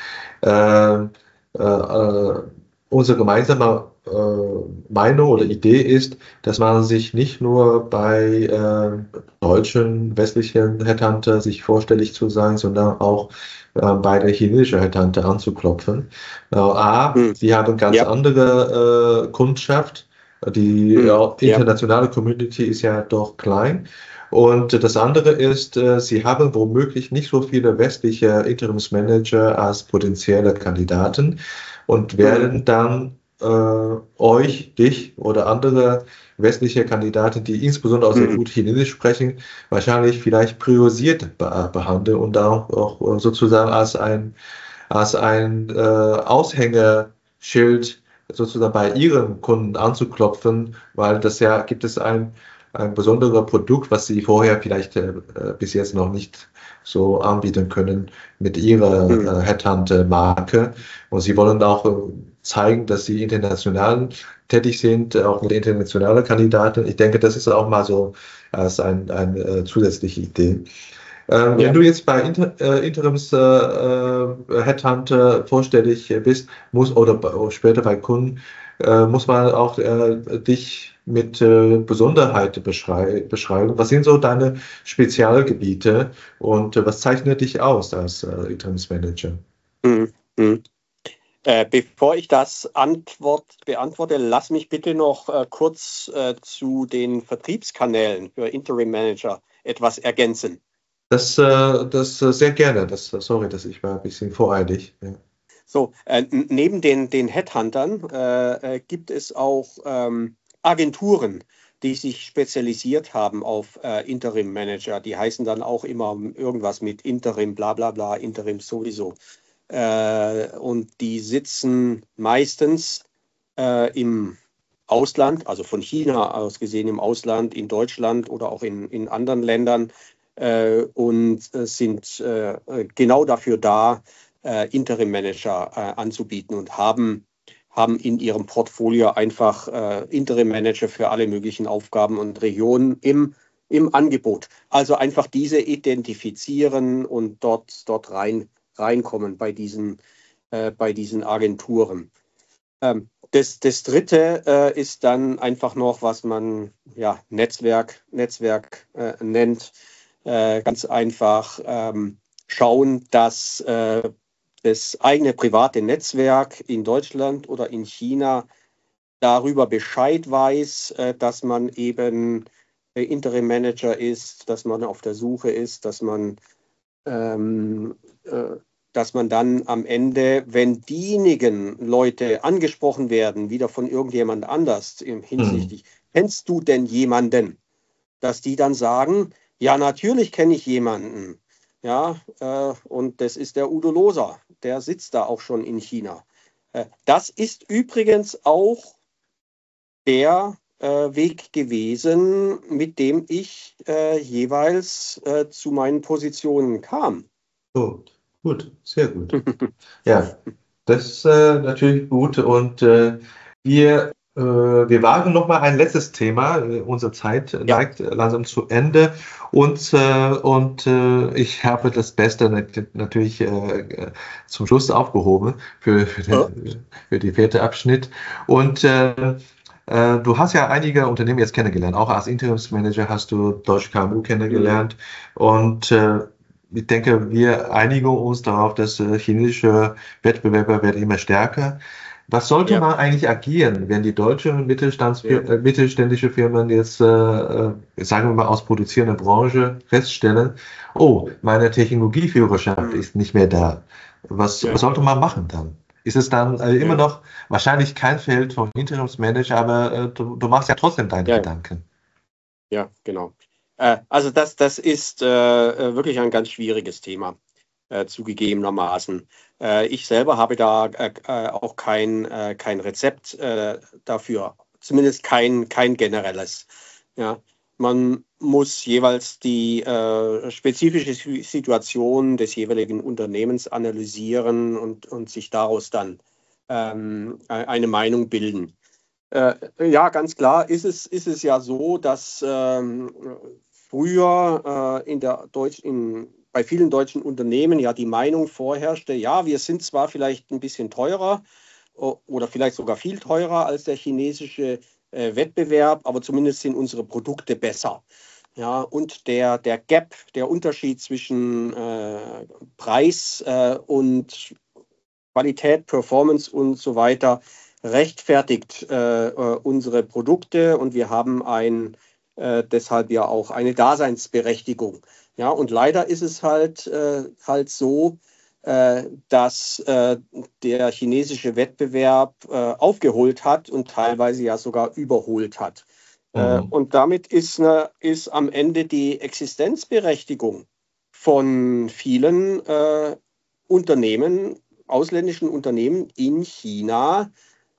unsere gemeinsame Meinung oder Idee ist, dass man sich nicht nur bei deutschen, westlichen Headhunter sich vorstellig zu sein, sondern auch bei der chinesischen Headhunter anzuklopfen. Die haben ganz andere Kundschaft. Die internationale Community ist ja doch klein. Und das andere ist, sie haben womöglich nicht so viele westliche Interimsmanager als potenzielle Kandidaten und werden dann dich oder andere westliche Kandidaten, die insbesondere sehr gut Chinesisch sprechen, wahrscheinlich vielleicht priorisiert behandeln und auch sozusagen als ein Aushängeschild sozusagen bei ihren Kunden anzuklopfen, weil gibt es ein besonderes Produkt, was sie vorher vielleicht bis jetzt noch nicht so anbieten können mit ihrer Headhunt-Marke. Und sie wollen auch zeigen, dass sie international tätig sind, auch mit internationalen Kandidaten. Ich denke, das ist auch mal so als eine zusätzliche Idee. Wenn du jetzt bei Interims Headhunter vorstellig bist, oder später bei Kunden, muss man auch dich mit Besonderheit beschreiben. Was sind so deine Spezialgebiete und was zeichnet dich aus als Interimsmanager?
Bevor ich das beantworte, lass mich bitte noch kurz zu den Vertriebskanälen für Interim Manager etwas ergänzen.
Das sehr gerne. Sorry, dass ich war ein bisschen voreilig. Ja.
So, neben den Headhuntern gibt es auch Agenturen, die sich spezialisiert haben auf Interim Manager. Die heißen dann auch immer irgendwas mit Interim, bla bla bla, Interim sowieso. Und die sitzen meistens im Ausland, also von China aus gesehen im Ausland, in Deutschland oder auch in anderen Ländern und sind genau dafür da, Interim Manager anzubieten und haben in ihrem Portfolio einfach Interim Manager für alle möglichen Aufgaben und Regionen im Angebot. Also einfach diese identifizieren und dort reinkommen bei diesen Agenturen. Das Dritte ist dann einfach noch, was man Netzwerk nennt. Ganz einfach schauen, dass das eigene private Netzwerk in Deutschland oder in China darüber Bescheid weiß, dass man eben Interim Manager ist, dass man auf der Suche ist, dass man dann am Ende, wenn diejenigen Leute angesprochen werden, wieder von irgendjemand anders hinsichtlich, kennst du denn jemanden, dass die dann sagen, ja, natürlich kenne ich jemanden. Ja, und das ist der Udo Loser. Der sitzt da auch schon in China. Das ist übrigens auch der Weg gewesen, mit dem ich jeweils zu meinen Positionen kam.
Gut, sehr gut. Ja, das ist natürlich gut. Und wir wagen noch mal ein letztes Thema. Unsere Zeit neigt langsam zu Ende. Und ich habe das Beste natürlich zum Schluss aufgehoben für die vierte Abschnitt. Und du hast ja einige Unternehmen jetzt kennengelernt. Auch als Interimsmanager hast du Deutsche KMU kennengelernt. Und ich denke, wir einigen uns darauf, dass chinesische Wettbewerber werden immer stärker. Was sollte
Ja.
man eigentlich agieren, wenn die deutschen mittelständische Firmen jetzt, sagen wir mal, aus produzierender Branche feststellen, oh, meine Technologieführerschaft
Hm.
ist nicht mehr da. Was
Ja.
sollte man machen dann? Ist es dann immer
Ja.
noch wahrscheinlich kein Feld vom Interimsmanager, aber du machst ja trotzdem deine
Ja.
Gedanken.
Ja, genau. Also das ist wirklich ein ganz schwieriges Thema, zugegebenermaßen. Ich selber habe da auch kein Rezept dafür, zumindest kein generelles. Ja. Man muss jeweils die spezifische Situation des jeweiligen Unternehmens analysieren und sich daraus dann eine Meinung bilden. Ja, ganz klar ist es ja so, dass früher bei vielen deutschen Unternehmen ja die Meinung vorherrschte, ja, wir sind zwar vielleicht ein bisschen teurer oder vielleicht sogar viel teurer als der chinesische Wettbewerb, aber zumindest sind unsere Produkte besser. Ja, und der Gap, der Unterschied zwischen Preis und Qualität, Performance und so weiter rechtfertigt unsere Produkte und wir haben deshalb ja auch eine Daseinsberechtigung. Ja, und leider ist es halt so, dass der chinesische Wettbewerb aufgeholt hat und teilweise ja sogar überholt hat.
Mhm.
Und damit ist am Ende die Existenzberechtigung von vielen Unternehmen, ausländischen Unternehmen in China,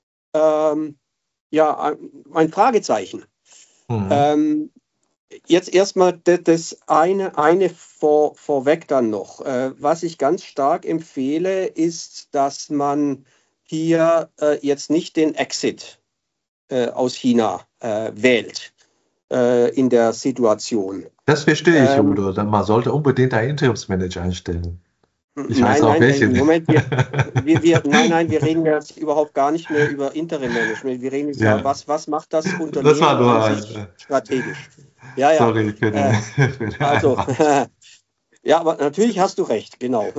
ja, ein Fragezeichen.
Mhm.
Jetzt erstmal das eine vorweg dann noch. Was ich ganz stark empfehle, ist, dass man hier jetzt nicht den Exit aus China wählt in der Situation.
Das verstehe ich,
Ähm,
Udo. Man sollte unbedingt einen Interimsmanager einstellen. Ich weiß
Nein,
auch
nein,
welche.
Moment, nein, wir reden jetzt überhaupt gar nicht mehr über Interim-Management. Wir reden jetzt ja,
Ja,
was macht das
das war
Unternehmen
nur
an
ein,
sich strategisch? Ja, ja.
sorry für den,
Äh,
für den
also,
Einwand.
ja, aber natürlich hast du recht, genau.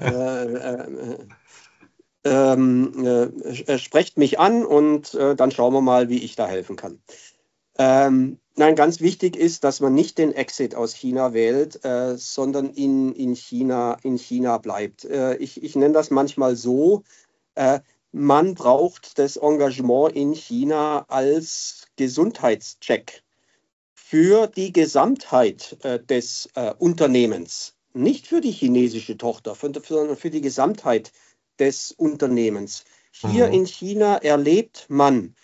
Sprecht mich an und dann schauen wir mal, wie ich da helfen kann. Nein, ganz wichtig ist, dass man nicht den Exit aus China wählt, sondern in China bleibt. Ich nenne das manchmal so, man braucht das Engagement in China als Gesundheitscheck für die Gesamtheit des Unternehmens. Nicht für die chinesische Tochter, sondern für die Gesamtheit des Unternehmens. Hier
Mhm.
in China erlebt man,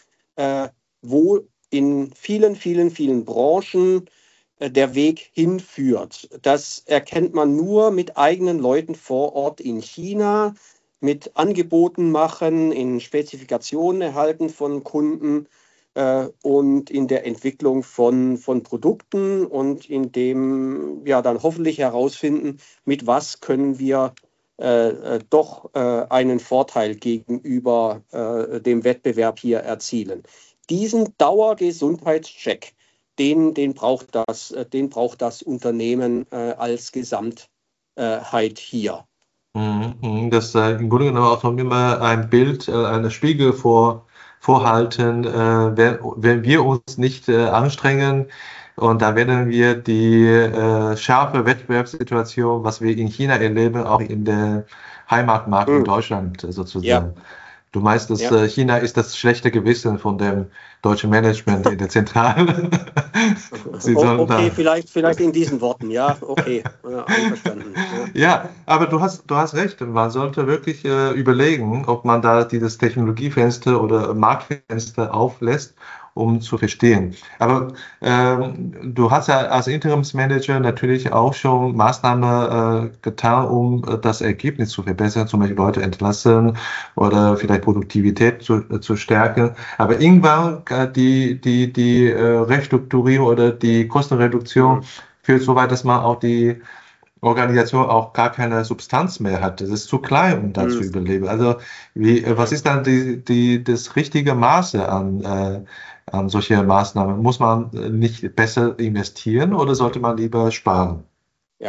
wo in vielen Branchen der Weg hinführt. Das erkennt man nur mit eigenen Leuten vor Ort in China, mit Angeboten machen, in Spezifikationen erhalten von Kunden und in der Entwicklung von Produkten und in dem ja dann hoffentlich herausfinden, mit was können wir doch einen Vorteil gegenüber dem Wettbewerb hier erzielen. Diesen Dauergesundheitscheck, den braucht das Unternehmen als Gesamtheit hier.
Mhm. Mhm. Das im Grunde genommen auch noch immer ein Bild, eine Spiegel vorhalten, wenn wir uns nicht anstrengen. Und da werden wir die scharfe Wettbewerbssituation, was wir in China erleben, auch in der Heimatmarkt in
Hm.
Deutschland
Ja,
sozusagen. Du meinst, dass
ja.
China ist das schlechte Gewissen von dem deutschen Management in der Zentrale. Sie sollen
Okay,
da.
vielleicht in diesen Worten, ja, okay, einverstanden. Ja.
Ja, aber du hast recht. Man sollte wirklich überlegen, ob man da dieses Technologiefenster oder Marktfenster auflässt, um zu verstehen. Aber du hast ja als Interimsmanager natürlich auch schon Maßnahmen getan, um das Ergebnis zu verbessern, zum Beispiel Leute entlassen oder vielleicht Produktivität zu stärken. Aber irgendwann die Restrukturierung oder die Kostenreduktion
Hm.
führt so weit, dass man auch die Organisation auch gar keine Substanz mehr hat. Das ist zu klein, um da zu
Hm.
überleben. Also was
Ja.
ist dann das richtige Maße an solche Maßnahmen? Muss man nicht besser investieren oder sollte man lieber sparen?
Ja,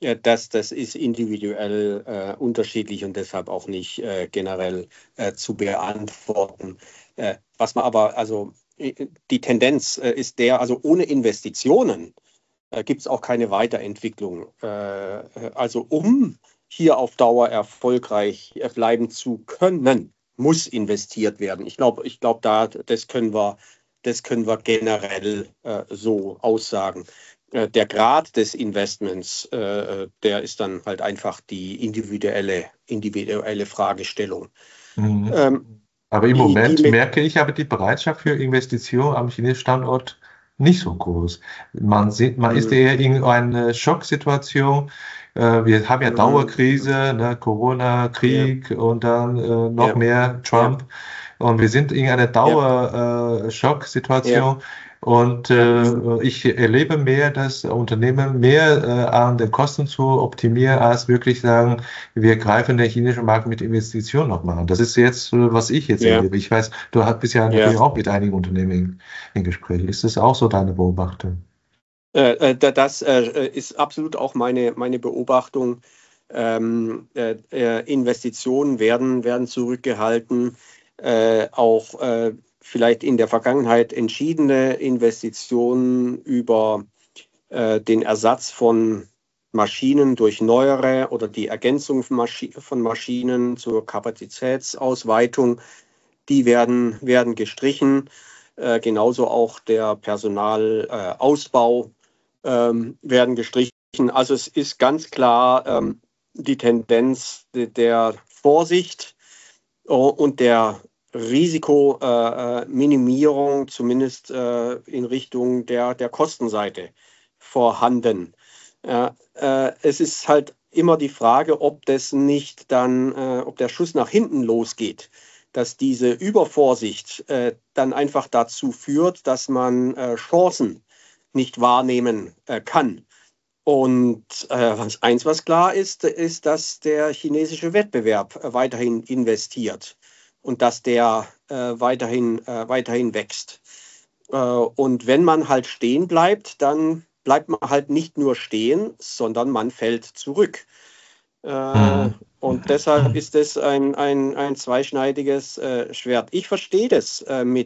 Ja, das ist individuell unterschiedlich und deshalb auch nicht generell zu beantworten. Was man aber, also die Tendenz ist also ohne Investitionen gibt es auch keine Weiterentwicklung. Also um hier auf Dauer erfolgreich bleiben zu können, muss investiert werden. Ich glaube, das können wir generell so aussagen. Der Grad des Investments, der ist dann halt einfach die individuelle Fragestellung.
Mhm.
Ähm,
Aber im
die
Moment
mit,
merke ich aber die Bereitschaft für Investitionen am chinesischen Standort nicht so groß. Man ist
mh,
eher in einer Schocksituation. Wir haben ja
mh,
Dauerkrise, ne, Corona,
ja,
Krieg und dann noch
ja,
mehr
ja,
Trump. Und wir sind in einer
ja, ja,
Dauerschocksituation. Und
ja,
ich erlebe mehr, dass Unternehmen mehr an den Kosten zu optimieren, als wirklich sagen, wir greifen den chinesischen Markt mit Investitionen nochmal an. Das ist jetzt, was ich jetzt
ja,
erlebe. Ich weiß, bist ja
ja.
natürlich auch mit einigen Unternehmen in Gespräch. Ist das auch so deine Beobachtung?
Das ist absolut auch meine Beobachtung. Investitionen werden zurückgehalten. Auch vielleicht in der Vergangenheit entschiedene Investitionen über den Ersatz von Maschinen durch neuere oder die Ergänzung von Maschinen zur Kapazitätsausweitung, die werden gestrichen. Genauso auch der Personalausbau werden gestrichen. Also es ist ganz klar die Tendenz der Vorsicht und der Risikominimierung, zumindest in Richtung der Kostenseite vorhanden. Es ist halt immer die Frage, ob das nicht dann, ob der Schuss nach hinten losgeht, dass diese Übervorsicht dann einfach dazu führt, dass man Chancen nicht wahrnehmen kann. Und was klar ist, ist, dass der chinesische Wettbewerb weiterhin investiert und dass der weiterhin wächst. Und wenn man halt stehen bleibt, dann bleibt man halt nicht nur stehen, sondern man fällt zurück. Äh,
Mhm.
und deshalb ist es ein zweischneidiges Schwert. Ich verstehe das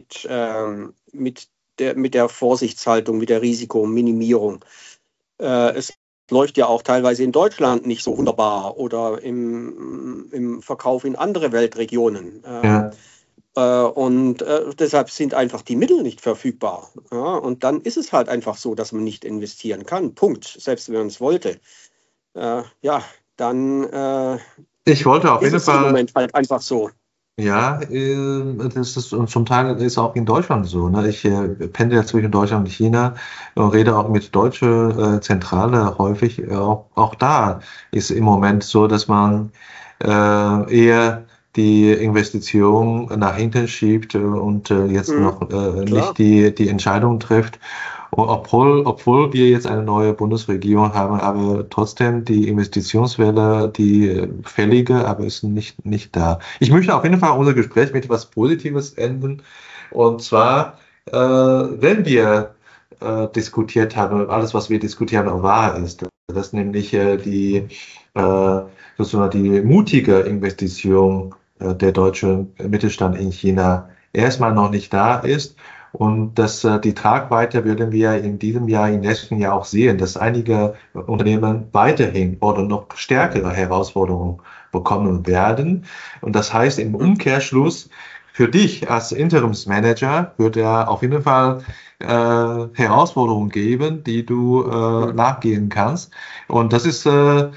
mit der Vorsichtshaltung, mit der Risikominimierung. Es läuft ja auch teilweise in Deutschland nicht so wunderbar oder im Verkauf in andere Weltregionen.
Ja.
Und deshalb sind einfach die Mittel nicht verfügbar. Ja, und dann ist es halt einfach so, dass man nicht investieren kann. Punkt. Selbst wenn man es wollte. Ja, dann
Ich wollte auf
ist
jeden
es im
Fall.
Moment halt einfach so.
Ja, das ist und zum Teil ist auch in Deutschland so. Ne? Ich pendel ja zwischen Deutschland und China und rede auch mit deutscher Zentrale häufig. Auch da ist im Moment so, dass man eher die Investition nach hinten schiebt und jetzt
Mhm,
noch nicht
klar.
die Entscheidung trifft. Und obwohl wir jetzt eine neue Bundesregierung haben, aber trotzdem die Investitionswelle, die fällige, aber ist nicht da. Ich möchte auf jeden Fall unser Gespräch mit etwas Positives enden. Und zwar, wenn wir diskutiert haben, und alles, was wir diskutieren, auch wahr ist, dass nämlich äh, sozusagen die mutige Investition der deutschen Mittelstand in China erstmal noch nicht da ist. Und die Tragweite werden wir in diesem Jahr, im nächsten Jahr auch sehen, dass einige Unternehmen weiterhin oder noch stärkere Herausforderungen bekommen werden. Und das heißt im
Mhm.
Umkehrschluss, für dich als Interimsmanager wird er auf jeden Fall Herausforderungen geben, die du
Mhm.
nachgehen kannst. Und das ist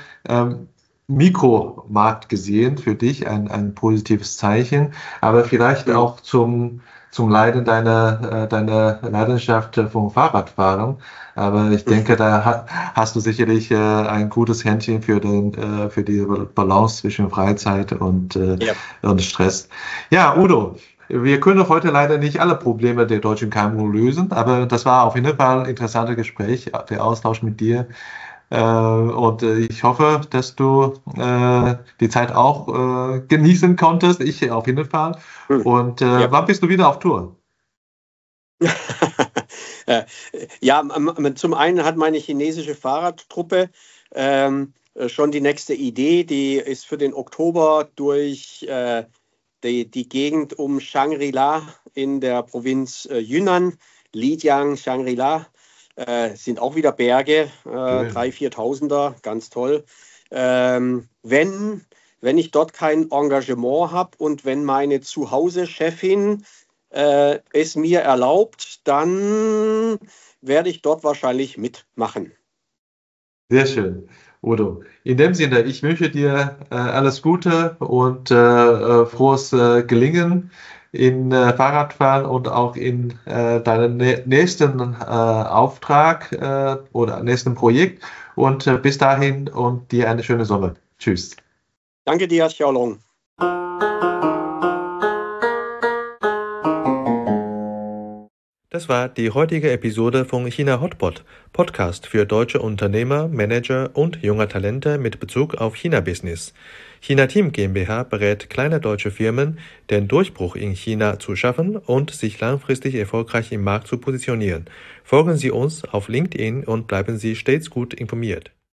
Mikromarkt gesehen für dich ein positives Zeichen, aber vielleicht
Mhm.
auch zum Leiden deiner Leidenschaft vom Fahrradfahren. Aber ich denke, da hast du sicherlich ein gutes Händchen für die Balance zwischen Freizeit
Ja.
und Stress. Ja, Udo, wir können heute leider nicht alle Probleme der deutschen KMU lösen, aber das war auf jeden Fall ein interessantes Gespräch, der Austausch mit dir. Und ich hoffe, dass du die Zeit auch genießen konntest. Ich auf jeden Fall.
Mhm.
Und
Ja.
wann bist du wieder auf Tour?
Äh, ja, zum einen hat meine chinesische Fahrradtruppe schon die nächste Idee, die ist für den Oktober durch die Gegend um Shangri-La in der Provinz Yunnan, Lijiang, Shangri-La, sind auch wieder Berge, 3.000, 4.000er, ganz toll. Wenn ich dort kein Engagement habe und wenn meine Zuhause-Chefin es mir erlaubt, dann werde ich dort wahrscheinlich mitmachen.
Sehr schön, Udo. In dem Sinne, ich wünsche dir alles Gute und frohes Gelingen in Fahrradfahren und auch in deinem nächsten Auftrag oder nächsten Projekt. Und bis dahin und dir eine schöne Sonne. Tschüss.
Danke dir, Xiaolong.
Das war die heutige Episode von China Hotpot, Podcast für deutsche Unternehmer, Manager und junge Talente mit Bezug auf China-Business. China Team GmbH berät kleine deutsche Firmen, den Durchbruch in China zu schaffen und sich langfristig erfolgreich im Markt zu positionieren. Folgen Sie uns auf LinkedIn und bleiben Sie stets gut informiert.